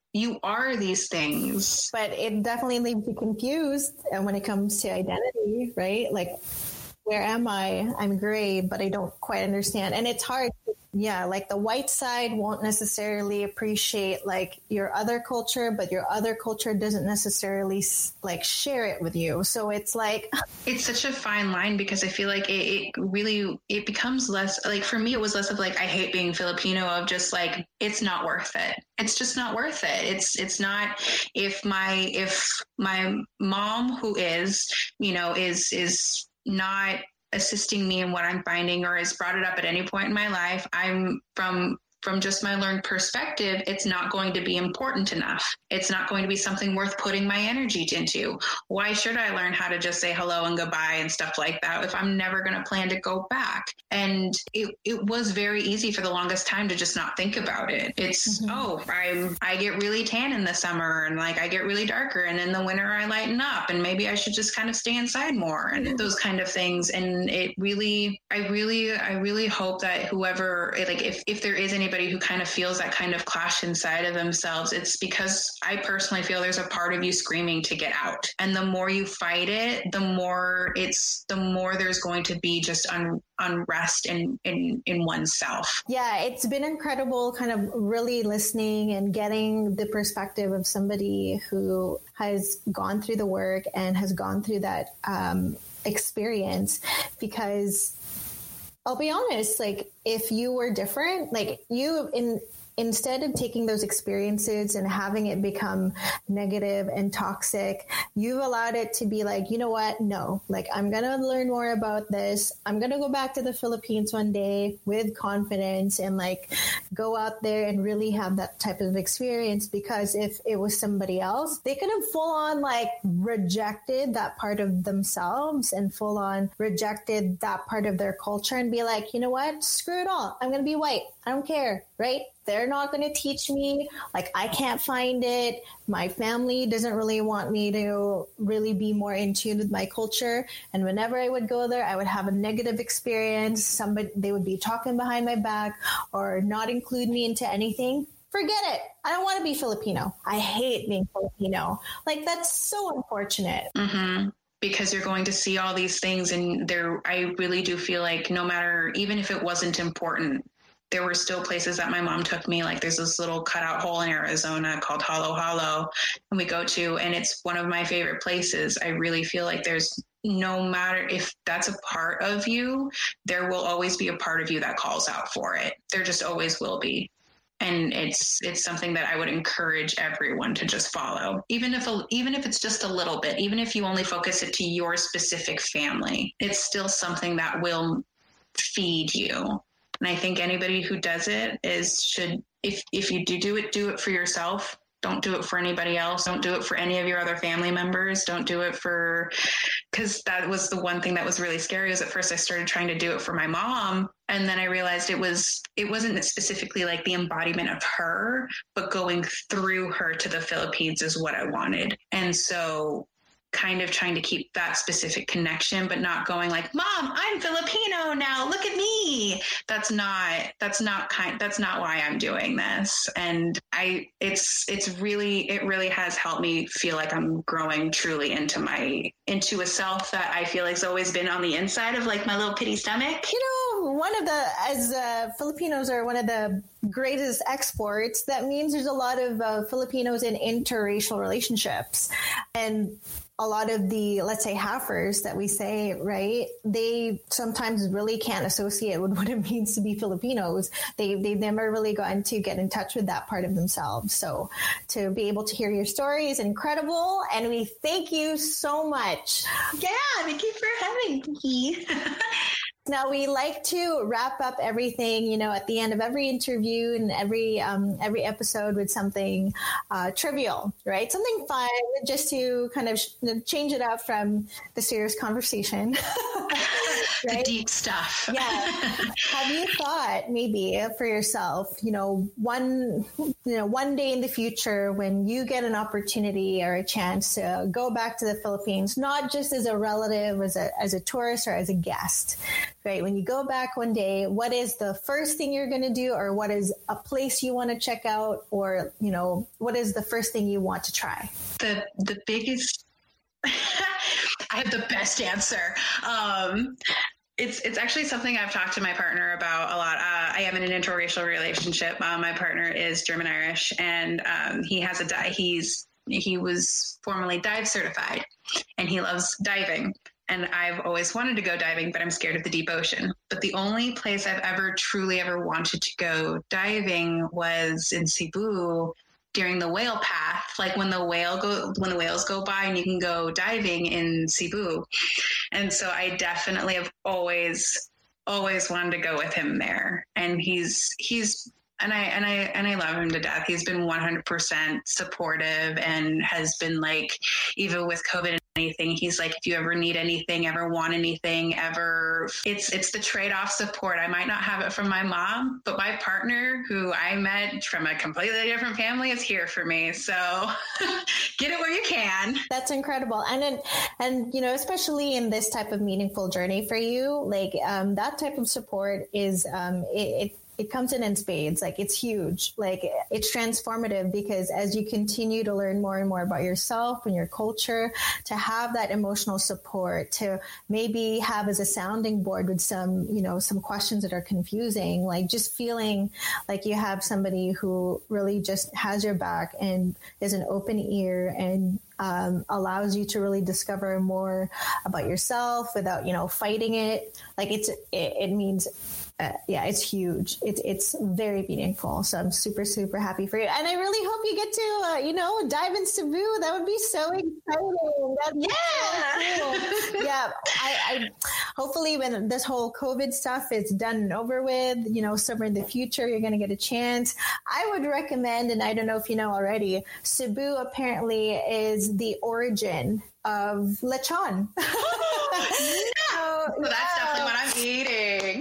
you are these things. But it definitely leaves you confused when it comes to identity, right? Like, where am I? I'm gray, but I don't quite understand. And it's hard. Yeah, like the white side won't necessarily appreciate like your other culture, but your other culture doesn't necessarily like share it with you. So it's like it's such a fine line, because I feel like it, it really it becomes less like, for me it was less of like I hate being Filipino, of just like it's not worth it. It's just not worth it. It's it's not if my if my mom, who is, you know, is is not assisting me in what I'm finding, or has brought it up at any point in my life, I'm from from just my learned perspective, it's not going to be important enough. It's not going to be something worth putting my energy into. Why should I learn how to just say hello and goodbye and stuff like that if I'm never going to plan to go back? And it, it was very easy for the longest time to just not think about it. It's, mm-hmm. oh, I'm, I get really tan in the summer, and like I get really darker, and in the winter I lighten up, and maybe I should just kind of stay inside more, and mm-hmm. those kind of things. And it really, I really, I really hope that whoever, like if, if there is anybody who kind of feels that kind of clash inside of themselves, it's because I personally feel there's a part of you screaming to get out. And the more you fight it, the more it's, the more there's going to be just un, unrest in, in, in oneself. Yeah, it's been incredible kind of really listening and getting the perspective of somebody who has gone through the work and has gone through that um, experience, because I'll be honest, like if you were different, like you in instead of taking those experiences and having it become negative and toxic, you've allowed it to be like, you know what? No, like I'm going to learn more about this. I'm going to go back to the Philippines one day with confidence and like go out there and really have that type of experience. Because if it was somebody else, they could have full on like rejected that part of themselves and full on rejected that part of their culture and be like, you know what? Screw it all. I'm going to be white. I don't care. Right? They're not going to teach me. Like, I can't find it. My family doesn't really want me to really be more in tune with my culture. And whenever I would go there, I would have a negative experience. Somebody, they would be talking behind my back or not include me into anything. Forget it. I don't want to be Filipino. I hate being Filipino. Like, that's so unfortunate. Mm-hmm. Because you're going to see all these things, and there, I really do feel like no matter, even if it wasn't important, there were still places that my mom took me. Like there's this little cutout hole in Arizona called Halo Halo, and we go to, and it's one of my favorite places. I really feel like there's, no matter if that's a part of you, there will always be a part of you that calls out for it. There just always will be. And it's it's something that I would encourage everyone to just follow, even if a, even if it's just a little bit, even if you only focus it to your specific family, it's still something that will feed you. And I think anybody who does it is should, if if you do do it, do it for yourself. Don't do it for anybody else. Don't do it for any of your other family members. Don't do it for, because that was the one thing that was really scary. Was at first I started trying to do it for my mom, and then I realized it was it wasn't specifically like the embodiment of her, but going through her to the Philippines is what I wanted. And so kind of trying to keep that specific connection, but not going like, Mom, I'm Filipino now, look at me. That's not, that's not kind, that's not why I'm doing this. And I, it's, it's really, it really has helped me feel like I'm growing truly into my, into a self that I feel like has always been on the inside of like my little pity stomach. You know, one of the, as uh, Filipinos are one of the greatest exports, that means there's a lot of uh, Filipinos in interracial relationships. And a lot of the, let's say, halfers that we say, right, they sometimes really can't associate with what it means to be Filipinos. They, they've never really gotten to get in touch with that part of themselves. So to be able to hear your story is incredible. And we thank you so much. Yeah, thank you for having me. Now, we like to wrap up everything, you know, at the end of every interview and every um, every episode with something uh, trivial, right? Something fun, just to kind of sh- change it up from the serious conversation. right? The deep stuff. Yeah. Have you thought maybe for yourself, you know, one, you know, one day in the future when you get an opportunity or a chance to go back to the Philippines, not just as a relative, as a, as a tourist or as a guest, right? When you go back one day, what is the first thing you're going to do, or what is a place you want to check out, or, you know, what is the first thing you want to try? The, the biggest, I have the best answer. Um, It's it's actually something I've talked to my partner about a lot. Uh, I am in an interracial relationship. Uh, my partner is German Irish, and um, he has a di- he's he was formerly dive certified, and he loves diving. And I've always wanted to go diving, but I'm scared of the deep ocean. But the only place I've ever truly ever wanted to go diving was in Cebu during the whale path, like when the whale go when the whales go by, and you can go diving in Cebu. And so I definitely have always always wanted to go with him there. And he's he's and I and I and I love him to death. He's been one hundred percent supportive and has been like, even with COVID and anything, he's like, if you ever need anything, ever want anything, ever, it's it's the trade-off support. I might not have it from my mom, but my partner, who I met from a completely different family, is here for me. So get it where you can. That's incredible. And then, and you know, especially in this type of meaningful journey for you, like um, that type of support is um, it, it it comes in in spades. Like, it's huge. Like, it's transformative, because as you continue to learn more and more about yourself and your culture, to have that emotional support, to maybe have as a sounding board with some, you know, some questions that are confusing, like just feeling like you have somebody who really just has your back and is an open ear and Um, allows you to really discover more about yourself without, you know, fighting it. Like, it's, it, it means, uh, yeah, it's huge. It's, it's very meaningful. So I'm super, super happy for you. And I really hope you get to, uh, you know, dive in Cebu. That would be so exciting. That'd be Yeah. so cool. Yeah. I, I, hopefully when this whole COVID stuff is done and over with, you know, somewhere in the future, you're going to get a chance. I would recommend, and I don't know if you know already, Cebu apparently is the origin of lechon. No. So that's yeah. definitely what I'm eating.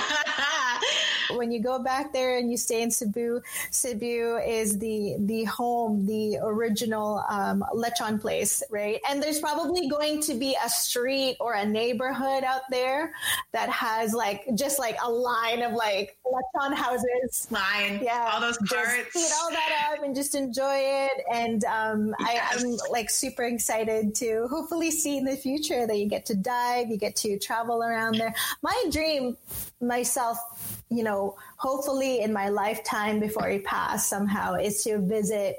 When you go back there and you stay in Cebu, Cebu is the the home, the original um, lechon place, right? And there's probably going to be a street or a neighborhood out there that has like just like a line of like lechon houses. Line, Yeah, all those carts. just eat all that up and just enjoy it. And um, Yes. I, I'm like super excited to hopefully see in the future that you get to dive, you get to travel around there. My dream myself, you know, hopefully in my lifetime before I pass somehow, is to visit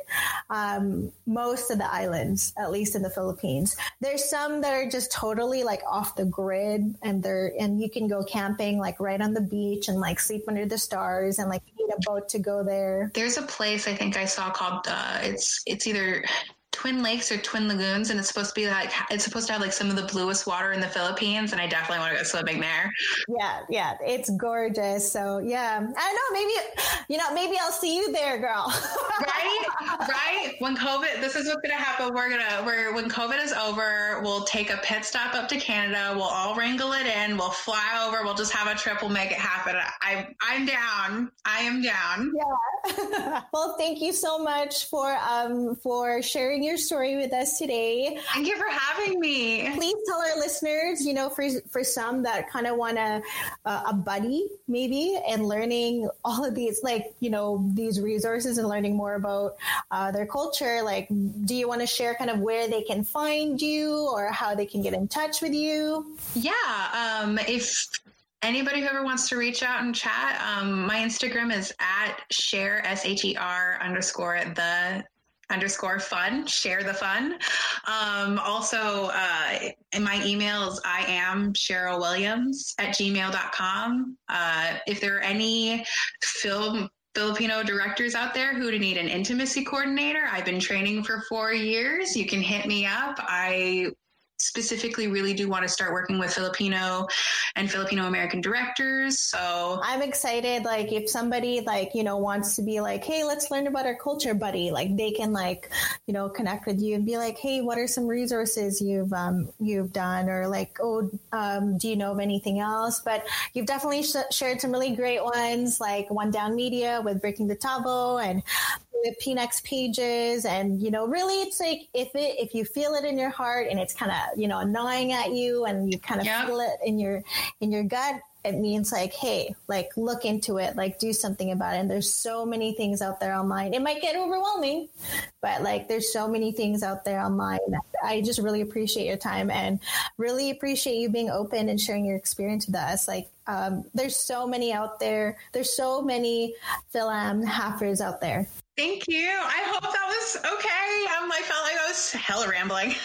um, most of the islands, at least in the Philippines. There's some that are just totally like off the grid, and they're, and you can go camping like right on the beach and like sleep under the stars and like need a boat to go there. There's a place I think I saw called uh, it's it's either Twin Lakes or Twin Lagoons, and it's supposed to be like, it's supposed to have like some of the bluest water in the Philippines, and I definitely want to go swimming there. Yeah, yeah, it's gorgeous. So yeah, I don't know, maybe, you know, maybe I'll see you there, girl. Right, right. When COVID, this is what's gonna happen. We're gonna, we're when COVID is over, we'll take a pit stop up to Canada. We'll all wrangle it in. We'll fly over. We'll just have a trip. We'll make it happen. I, I'm down. I am down. Yeah. Well, thank you so much for um for sharing your story with us today. Thank you for having me. Please tell our listeners, you know, for for some that kind of want a uh, a buddy maybe, and learning all of these, like, you know, these resources and learning more about uh, their culture. Like, do you want to share kind of where they can find you or how they can get in touch with you? Yeah. Um, if anybody who ever wants to reach out and chat, um, my Instagram is at share, S H E R underscore the underscore fun, share the fun. Um, also, uh, in my emails, I am Cheryl Williams at gmail dot com. Uh, if there are any film Filipino directors out there who need an intimacy coordinator, I've been training for four years. You can hit me up. I specifically really do want to start working with Filipino and Filipino American directors. So I'm excited. Like if somebody like, you know, wants to be like, hey, let's learn about our culture, buddy. Like they can like, you know, connect with you and be like, hey, what are some resources you've, um, you've done? Or like, oh, um, do you know of anything else? But you've definitely sh- shared some really great ones, like One Down Media with Breaking the Tabo and with P N X Pages. And, you know, really it's like if it, if you feel it in your heart and it's kind of, you know, gnawing at you and you kind of yeah. feel it in your, in your gut, it means like, hey, like look into it, like do something about it. And there's so many things out there online. It might get overwhelming, but like there's so many things out there online. I just really appreciate your time and really appreciate you being open and sharing your experience with us. Like um, there's so many out there. There's so many Philam halfers out there. Thank you. I hope that was okay. Um, I felt like I was hella rambling.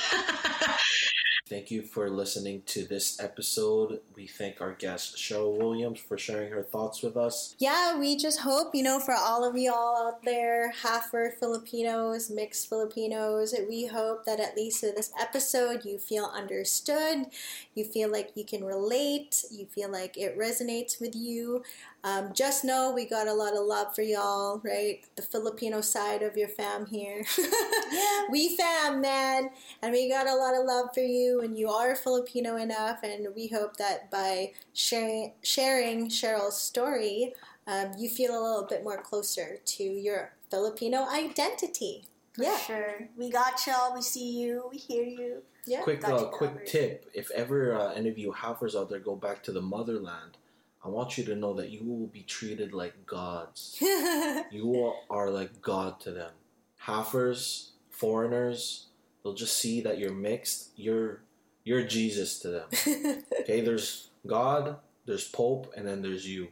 Thank you for listening to this episode. We thank our guest, Cheryl Williams, for sharing her thoughts with us. Yeah, we just hope, you know, for all of y'all out there, half-word Filipinos, mixed Filipinos, we hope that at least in this episode you feel understood, you feel like you can relate, you feel like it resonates with you. Um, just know we got a lot of love for y'all, right? The Filipino side of your fam here. Yeah. We fam, man. And we got a lot of love for you, and you are Filipino enough, and we hope that by sharing, sharing Cheryl's story, um, you feel a little bit more closer to your Filipino identity. For yeah. sure. We got y'all. We see you. We hear you. Yeah. Quick, uh, quick tip. If ever uh, any of you halfers out there go back to the motherland, I want you to know that you will be treated like gods. You are like God to them. Halfers, foreigners, they'll just see that you're mixed. You're you're Jesus to them. Okay, there's God, there's Pope, and then there's you.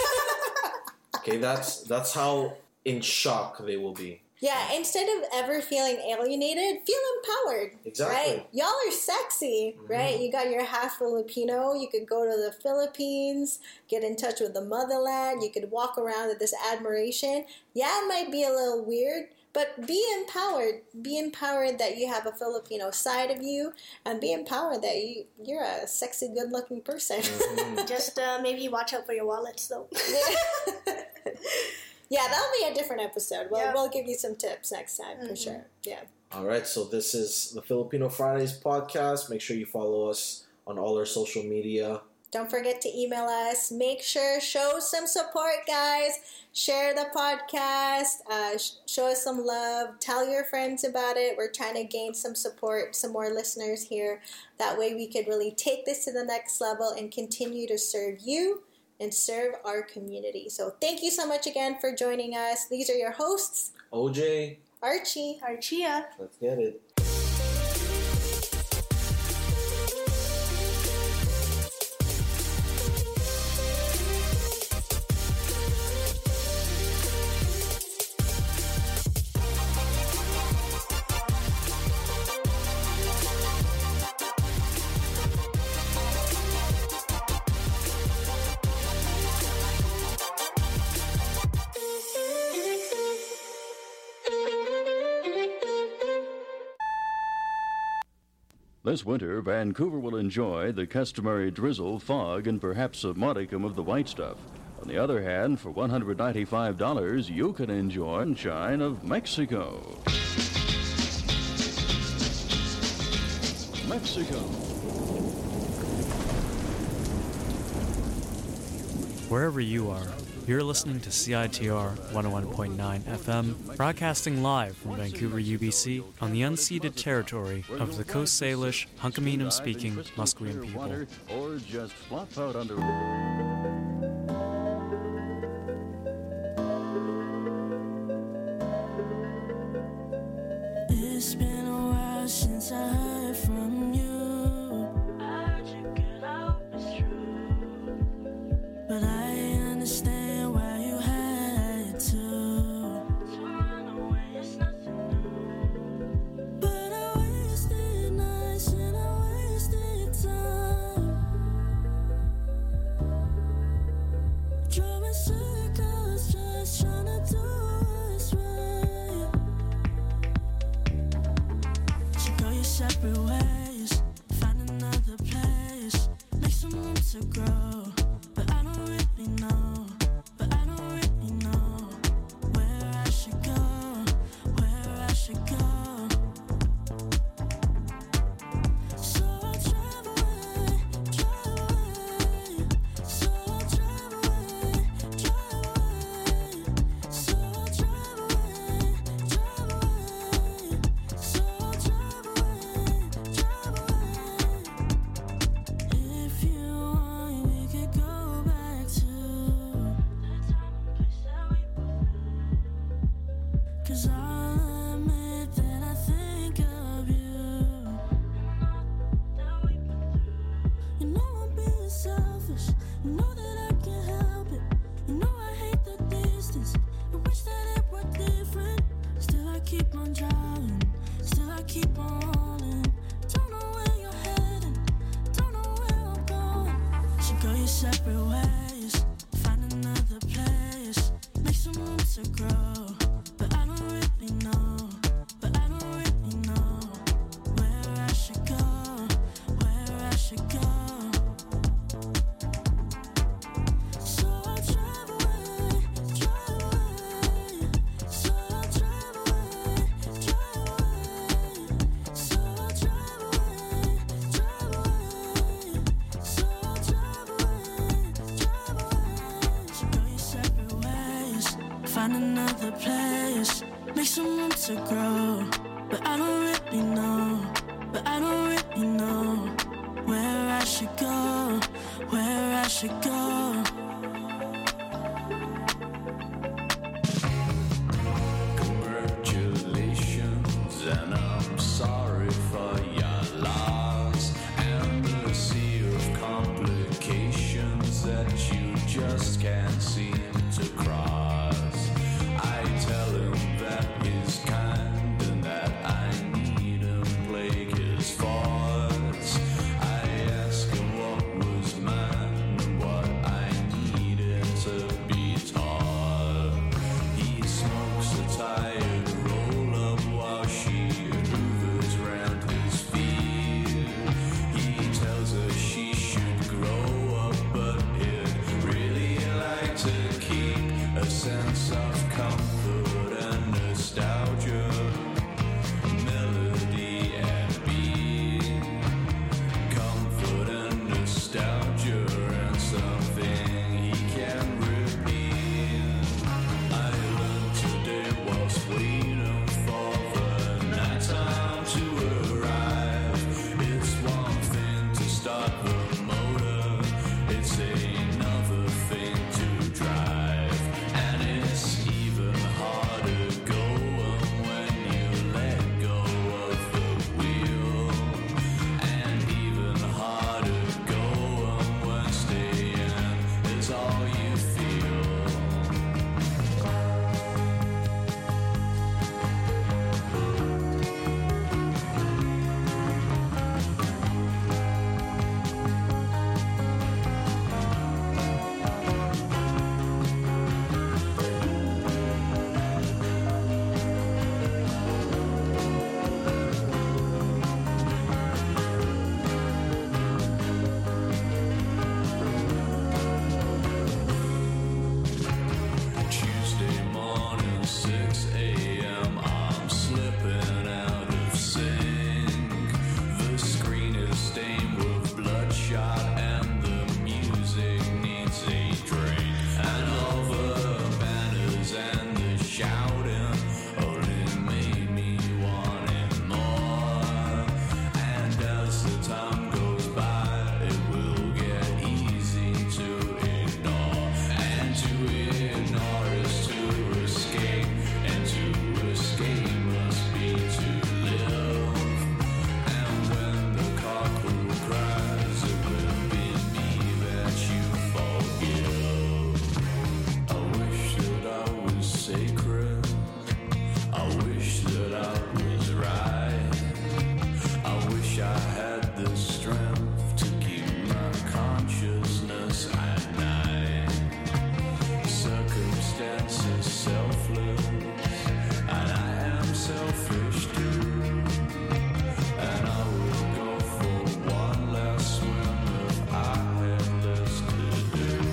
Okay, that's that's how in shock they will be. Yeah, instead of ever feeling alienated, feel empowered. Exactly. Right? Y'all are sexy, mm-hmm. right? You got your half Filipino. You could go to the Philippines, get in touch with the motherland. You could walk around with this admiration. Yeah, it might be a little weird, but be empowered. Be empowered that you have a Filipino side of you, and be empowered that you, you're a sexy, good-looking person. Mm-hmm. Just uh, maybe watch out for your wallets, though. Yeah, that'll be a different episode. We'll, yep. we'll give you some tips next time, mm-hmm. for sure. Yeah. All right, so this is the Filipino Fridays podcast. Make sure you follow us on all our social media. Don't forget to email us. Make sure, show some support, guys. Share the podcast. Uh, sh- show us some love. Tell your friends about it. We're trying to gain some support, some more listeners here. That way we could really take this to the next level and continue to serve you and serve our community. So thank you so much again for joining us. These are your hosts, O J, Archie, Archia. Let's get it. This winter, Vancouver will enjoy the customary drizzle, fog, and perhaps a modicum of the white stuff. On the other hand, for one hundred ninety-five dollars, you can enjoy sunshine of Mexico. Mexico. Wherever you are, you're listening to C I T R one oh one point nine F M, broadcasting live from Vancouver, U B C, on the unceded territory of the Coast Salish, Hunkaminam-speaking Musqueam people. Or just flop out under... It's been a while since I heard from you. But I understand why you had to. To run away, it's nothing new. But I wasted nights and I wasted time. Drawing circles, just trying to do what's right. So go your separate ways. keep on rolling. Don't know where you're heading, don't know where I'm going. So go your separate ways, find another place, make some room to grow. But I don't really know, but I don't really know where I should go, where I should go. So I'll drive away, drive away. So I'll drive away, drive away. So I'll drive away, drive away. So I'll drive away, drive away. So go your separate ways, find another place, make some room to grow. But I don't really know, but I don't really know where I should go, where I should go. Congratulations, and I'm sorry for your loss and the sea of complications that you just can't seem to cross. I tell him that he's kind and that I need him plague his faults. I ask him what was mine and what I needed to be taught. He smokes a tired roll up while she hoovers round his feet. He tells her she should grow up, but he'd really like to keep a sense of comfort and nostalgia, melody and beat, comfort and nostalgia and something he can repeat. I learned today whilst waiting for the nighttime to arrive. It's one thing to start the motor, it's another thing to drive, and it's even harder going when you let go of the wheel, and even harder going when staying is all you feel. Tuesday morning, six a.m. I'm slipping out of sync. The screen is stained with bloodshot and the music needs a drink. And all the banners and the shouting only made me want it more. And as the time goes by, it will get easy to ignore. And to ignore is to escape, and to escape must be to live. And when the cockle cries, it will be me that you forgive. I wish that I was sacred, I wish that I was right. I wish I had the strength to keep my consciousness at night. Circumstances selfless, and I am selfish too. And I would go for one last swim if I had less to do.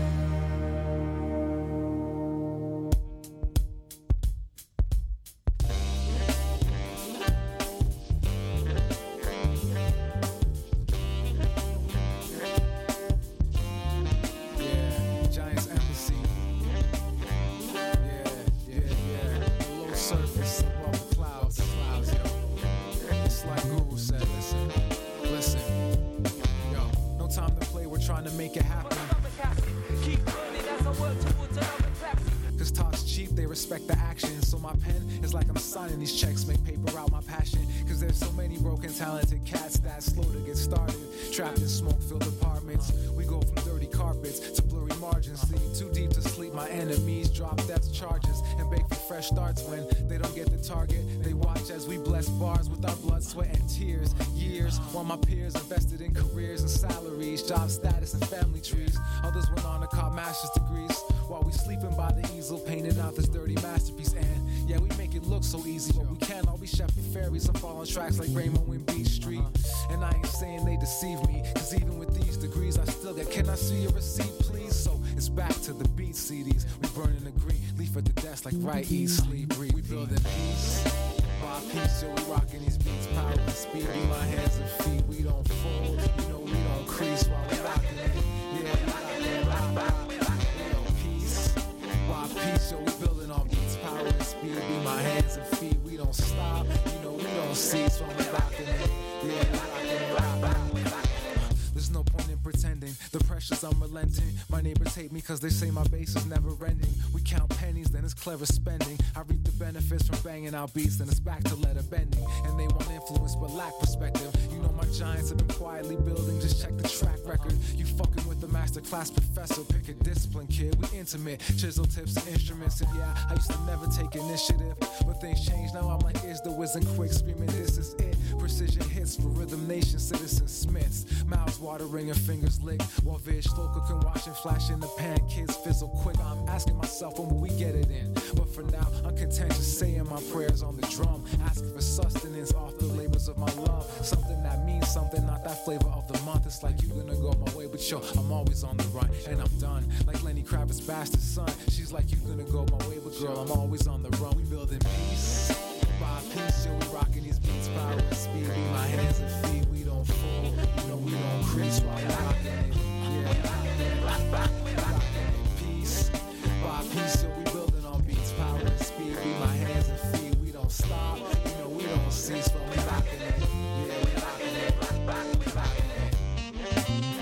Yeah, Giants Embassy. Yeah, yeah, yeah. Below surface, above the clouds, the clouds, yo. It's like Guru said, listen, listen. Yo, no time to play, we're trying to make it happen. Cause talk's cheap, they respect the action. So my pen is like I'm signing these checks, make paper out my passion. Cause there's so many broken talented cats that slow to get started. Trapped in smoke-filled apartments, we go from dirty carpets to blurry margins. Sleeping too deep to sleep, my enemies drop death charges and beg for fresh starts when they don't get the target. They watch as we bless bars with our blood, sweat, and tears. Years while my peers invested in careers and salaries, job status and family trees. Others went on to cop master's degrees while we sleeping by the easel, painting out this dirty masterpiece. And yeah, we make it look so easy, but we can't all be Chef and Fairies and fall on tracks like Raymond and Beach Street. And I ain't saying they deceive me, cause even with these degrees, I still get, can I see a receipt, please? So it's back to the beat C Ds. We burning the green, leaf at the desk like right, eat, sleep, breathe. We building peace. By piece, yo, we rocking these beats, power and speed. Be my hands and feet, we don't fold. You know we don't crease while we rocking it. Yeah, we rocking it, rock, rock, rock. We don't peace. By piece, yo, we building on beats, power and speed. Be my hands and feet, we don't stop. You know we don't cease while we rocking it. Yeah, we rocking it, rock, rock, rock. There's no point in pretending, the pressure's unrelenting. My neighbors hate me cause they say my bass is never ending. We count pennies, then it's clever spending. I reap the benefits from banging out beats, then it's back to letter bending. And they want influence but lack perspective. You know my giants have been quietly building, just check the track record. You fucking with the masterclass professor, pick a discipline, kid. We intimate, chisel tips and instruments. And yeah, I used to never take initiative, but things change now. I'm like, is the whizzing quick, screaming, this is it. Precision hits for Rhythm Nation, Citizen Smiths. Mouths watering and fingers lick, while Vish slow cooking, washing, flash in the pan. Kids fizzle quick. I'm asking myself when will we get it in? But for now, I'm content just saying my prayers on the drum, asking for sustenance off the labors of my love. Something that means something, not that flavor of the month. It's like you gonna go my way, but yo, I'm always on the run, and I'm done. Like Lenny Kravitz's bastard son. She's like, you gonna go my way, but girl, I'm always on the run. We building peace. By piece, yo, we rocking these beats, power and speed. Be my hands and feet, we don't fold. You know we don't crease while we rocking it. Yeah, rock, rock, rocking it. Peace. By piece, yo, we building on beats, power and speed. Be my hands and feet, we don't stop. You know we don't cease when we rocking it. Yeah, we rocking it, rock, rock, we rocking it.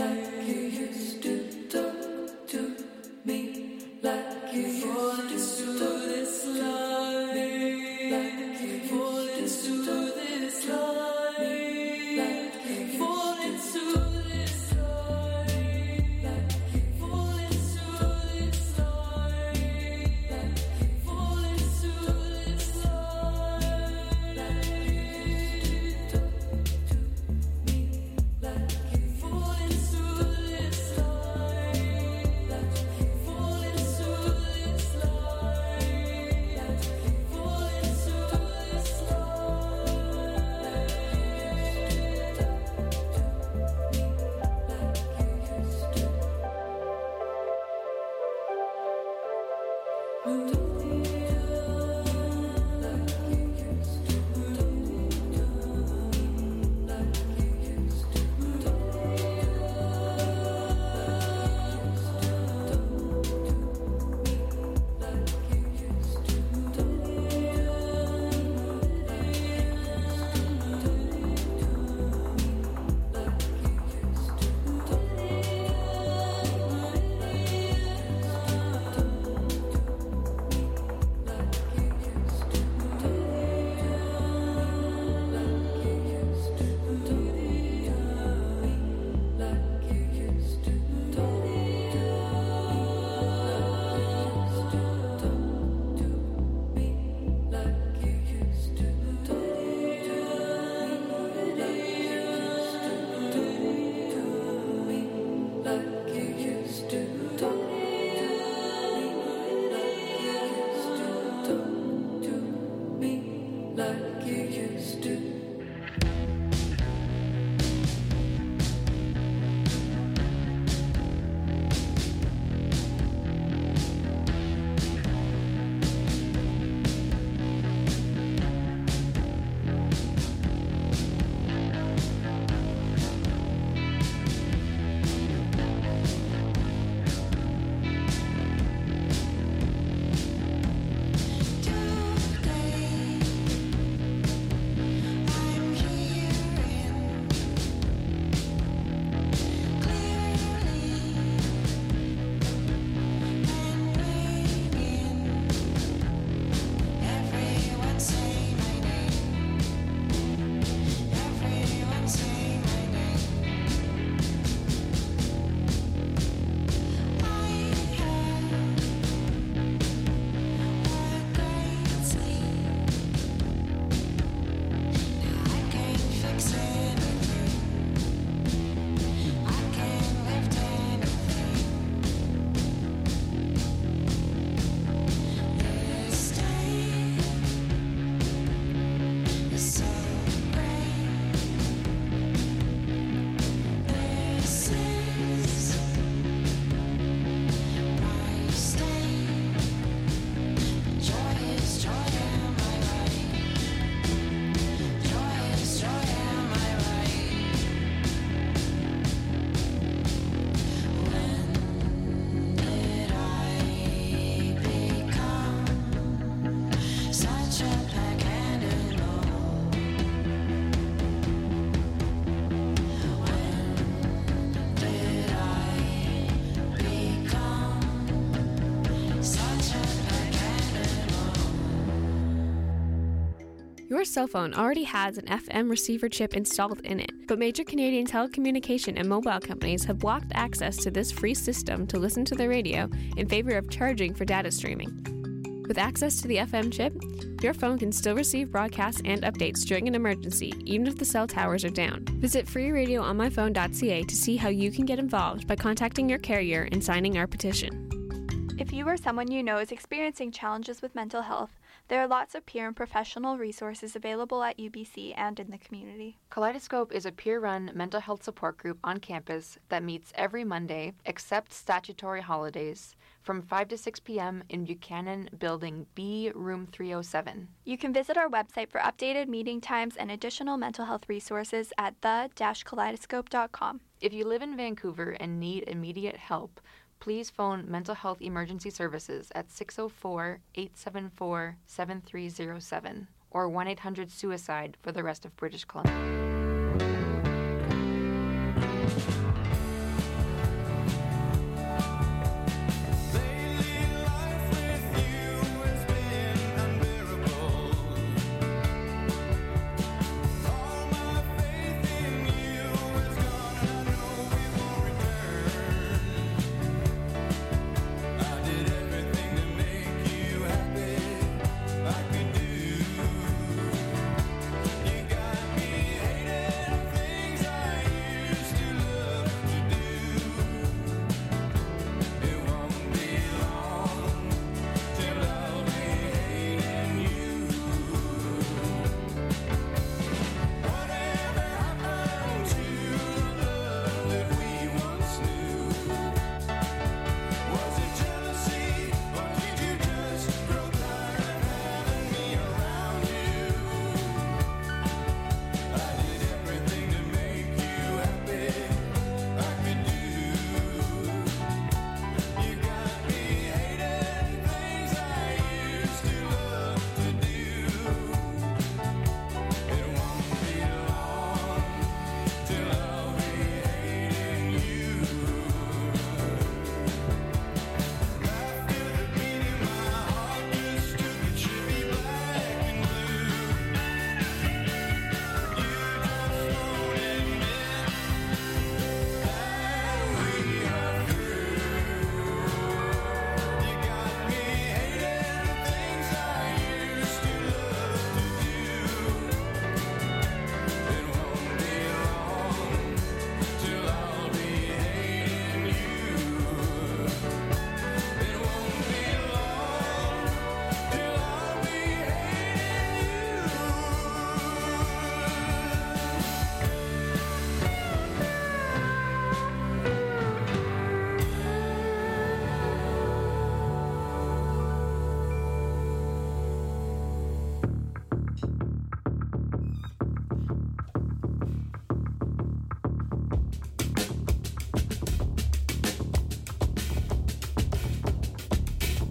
Your cell phone already has an F M receiver chip installed in it, but major Canadian telecommunication and mobile companies have blocked access to this free system to listen to the radio in favor of charging for data streaming. With access to the F M chip, your phone can still receive broadcasts and updates during an emergency, even if the cell towers are down. Visit free radio on my phone dot c a to see how you can get involved by contacting your carrier and signing our petition. If you or someone you know is experiencing challenges with mental health, there are lots of peer and professional resources available at U B C and in the community. Kaleidoscope is a peer-run mental health support group on campus that meets every Monday, except statutory holidays, from five to six p.m. in Buchanan Building B, Room three oh seven. You can visit our website for updated meeting times and additional mental health resources at the dash kaleidoscope dot com. If you live in Vancouver and need immediate help, please phone Mental Health Emergency Services at six oh four, eight seven four, seven three oh seven or one eight hundred suicide for the rest of British Columbia.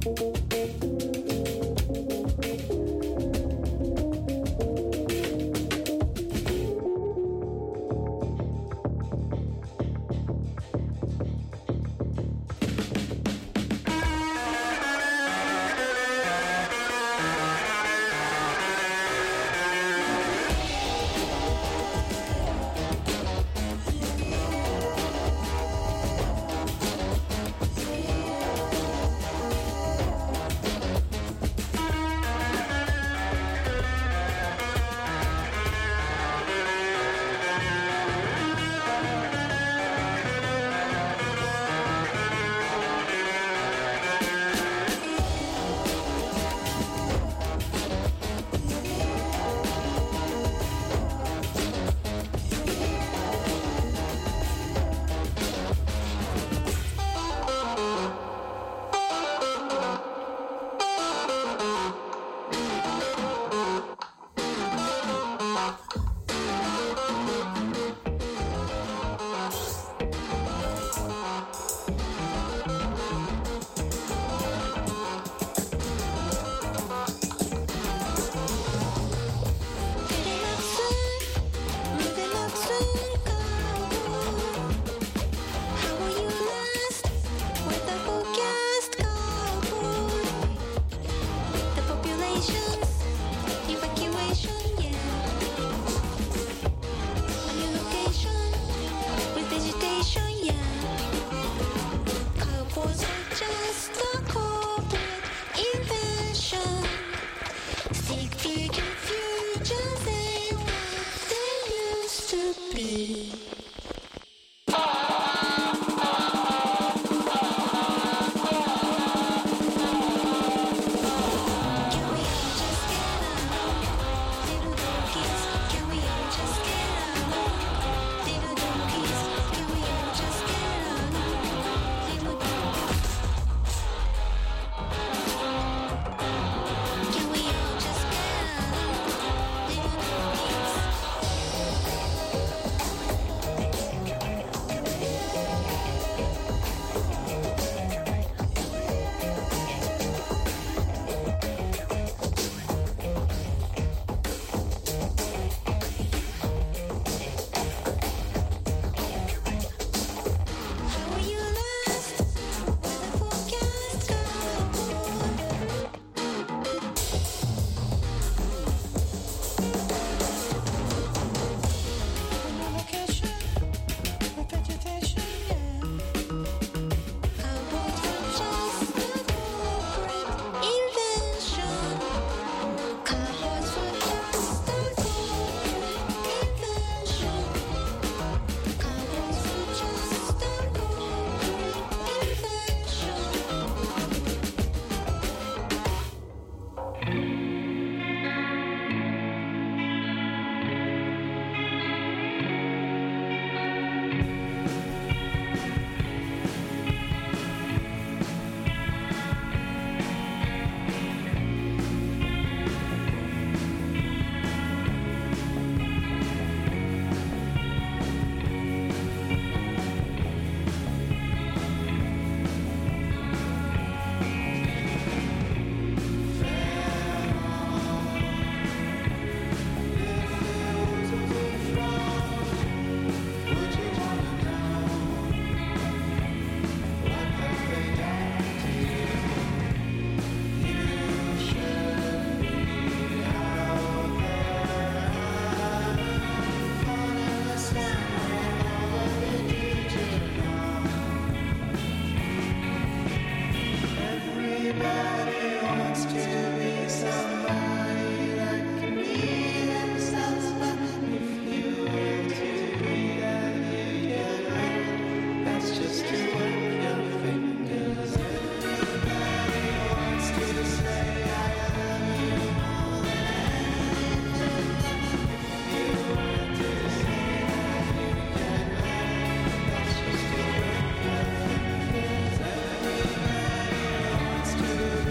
Everybody wants to be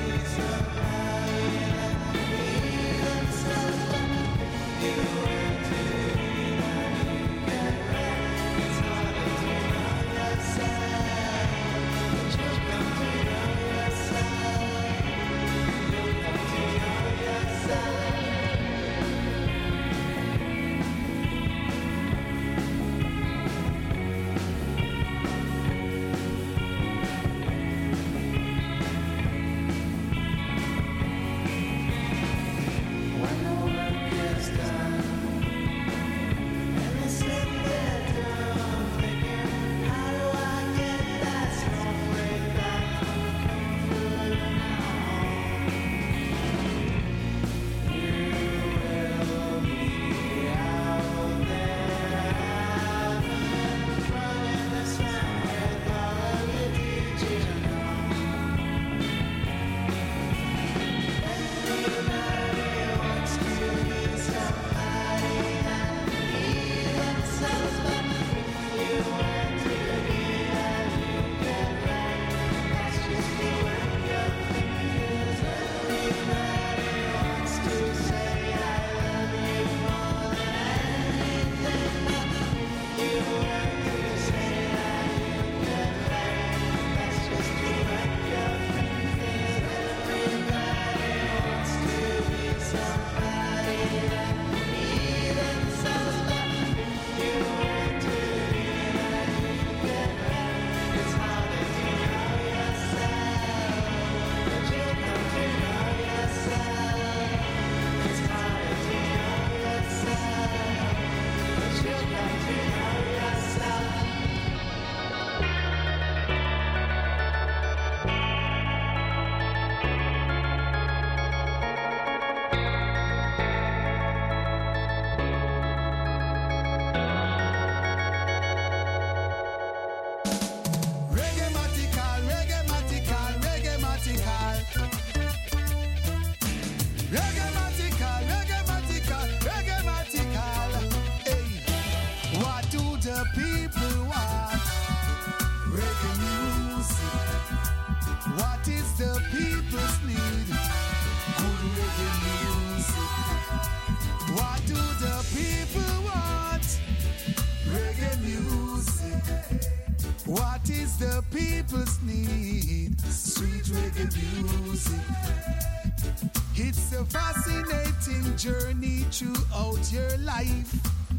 What is the people's need? Sweet reggae music. It's a fascinating journey throughout your life.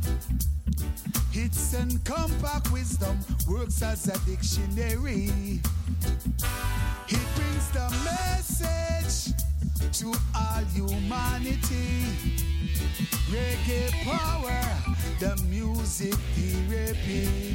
It's an compact wisdom, works as a dictionary. It brings the message to all humanity. Reggae power, the music therapy.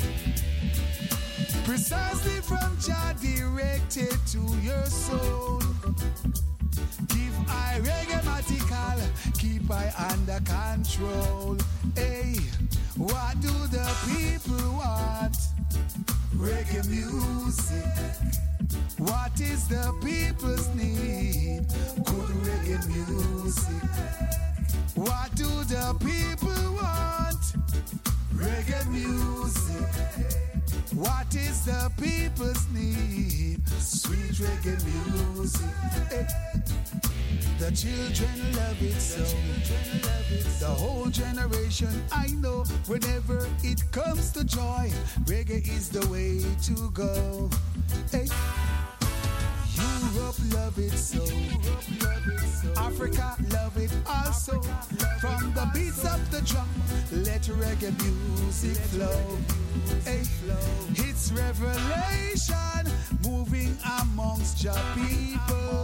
Precisely from Jah directed to your soul. Give I reggae-matical, keep I under control. Hey, what do the people want? Reggae music. What is the people's need? Good reggae music. What do the people want? Reggae music. What is the people's need? Sweet reggae music. Hey. The children love it so. The whole generation, I know, whenever it comes to joy, reggae is the way to go. Hey. Europe love it so. Africa love it also. From the beats of the drum, let reggae music flow. Hey. It's revelation moving amongst your people.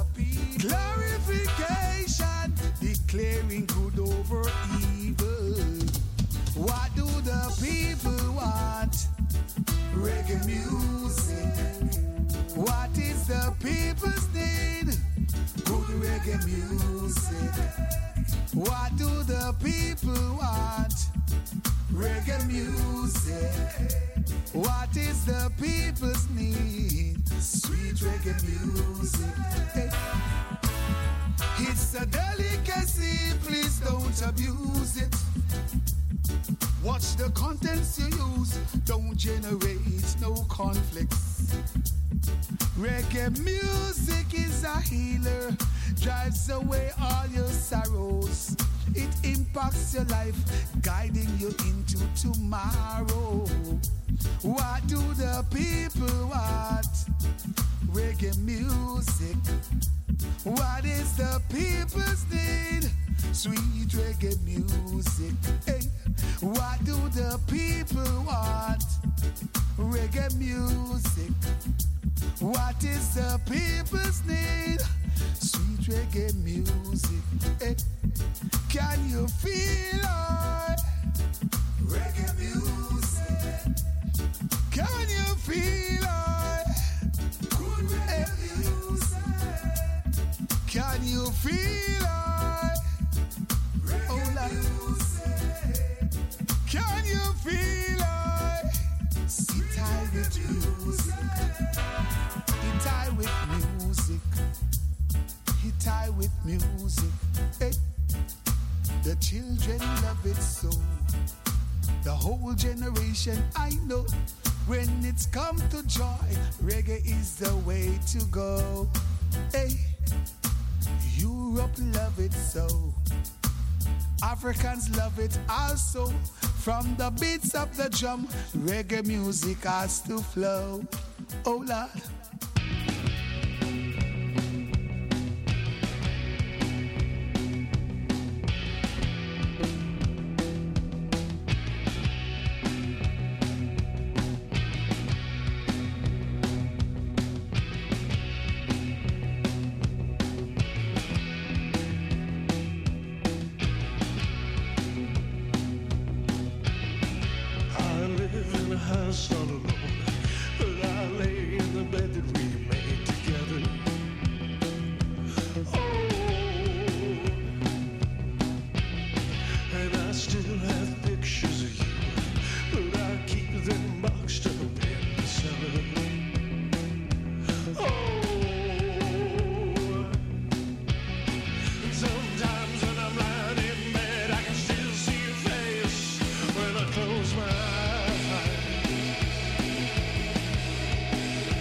Glorification declaring good over evil. What do the people want? Reggae music. What is the people's need? Good reggae music. What do the people want? Reggae music. What is the people's need? Sweet reggae music. Hey. It's a delicacy, please don't abuse it. Watch the contents you use, don't generate no conflicts. Reggae music is a healer, drives away all your sorrows. It impacts your life, guiding you into tomorrow. What do the people want? Reggae music. What is the people's need? Sweet reggae music. Hey. What do the people want? Reggae music. What is the people's need? Sweet reggae music. Hey. Can you feel it? Reggae music. Can you feel it? Good reggae music. Can you feel it? Reggae music. Can you feel it? Sit high with music. Hit high with music. Hit high with music. Hey. The children love it so. The whole generation, I know. When it's come to joy, reggae is the way to go. Hey, Europe love it so. Africans love it also. From the beats of the drum, reggae music has to flow. Oh Lord.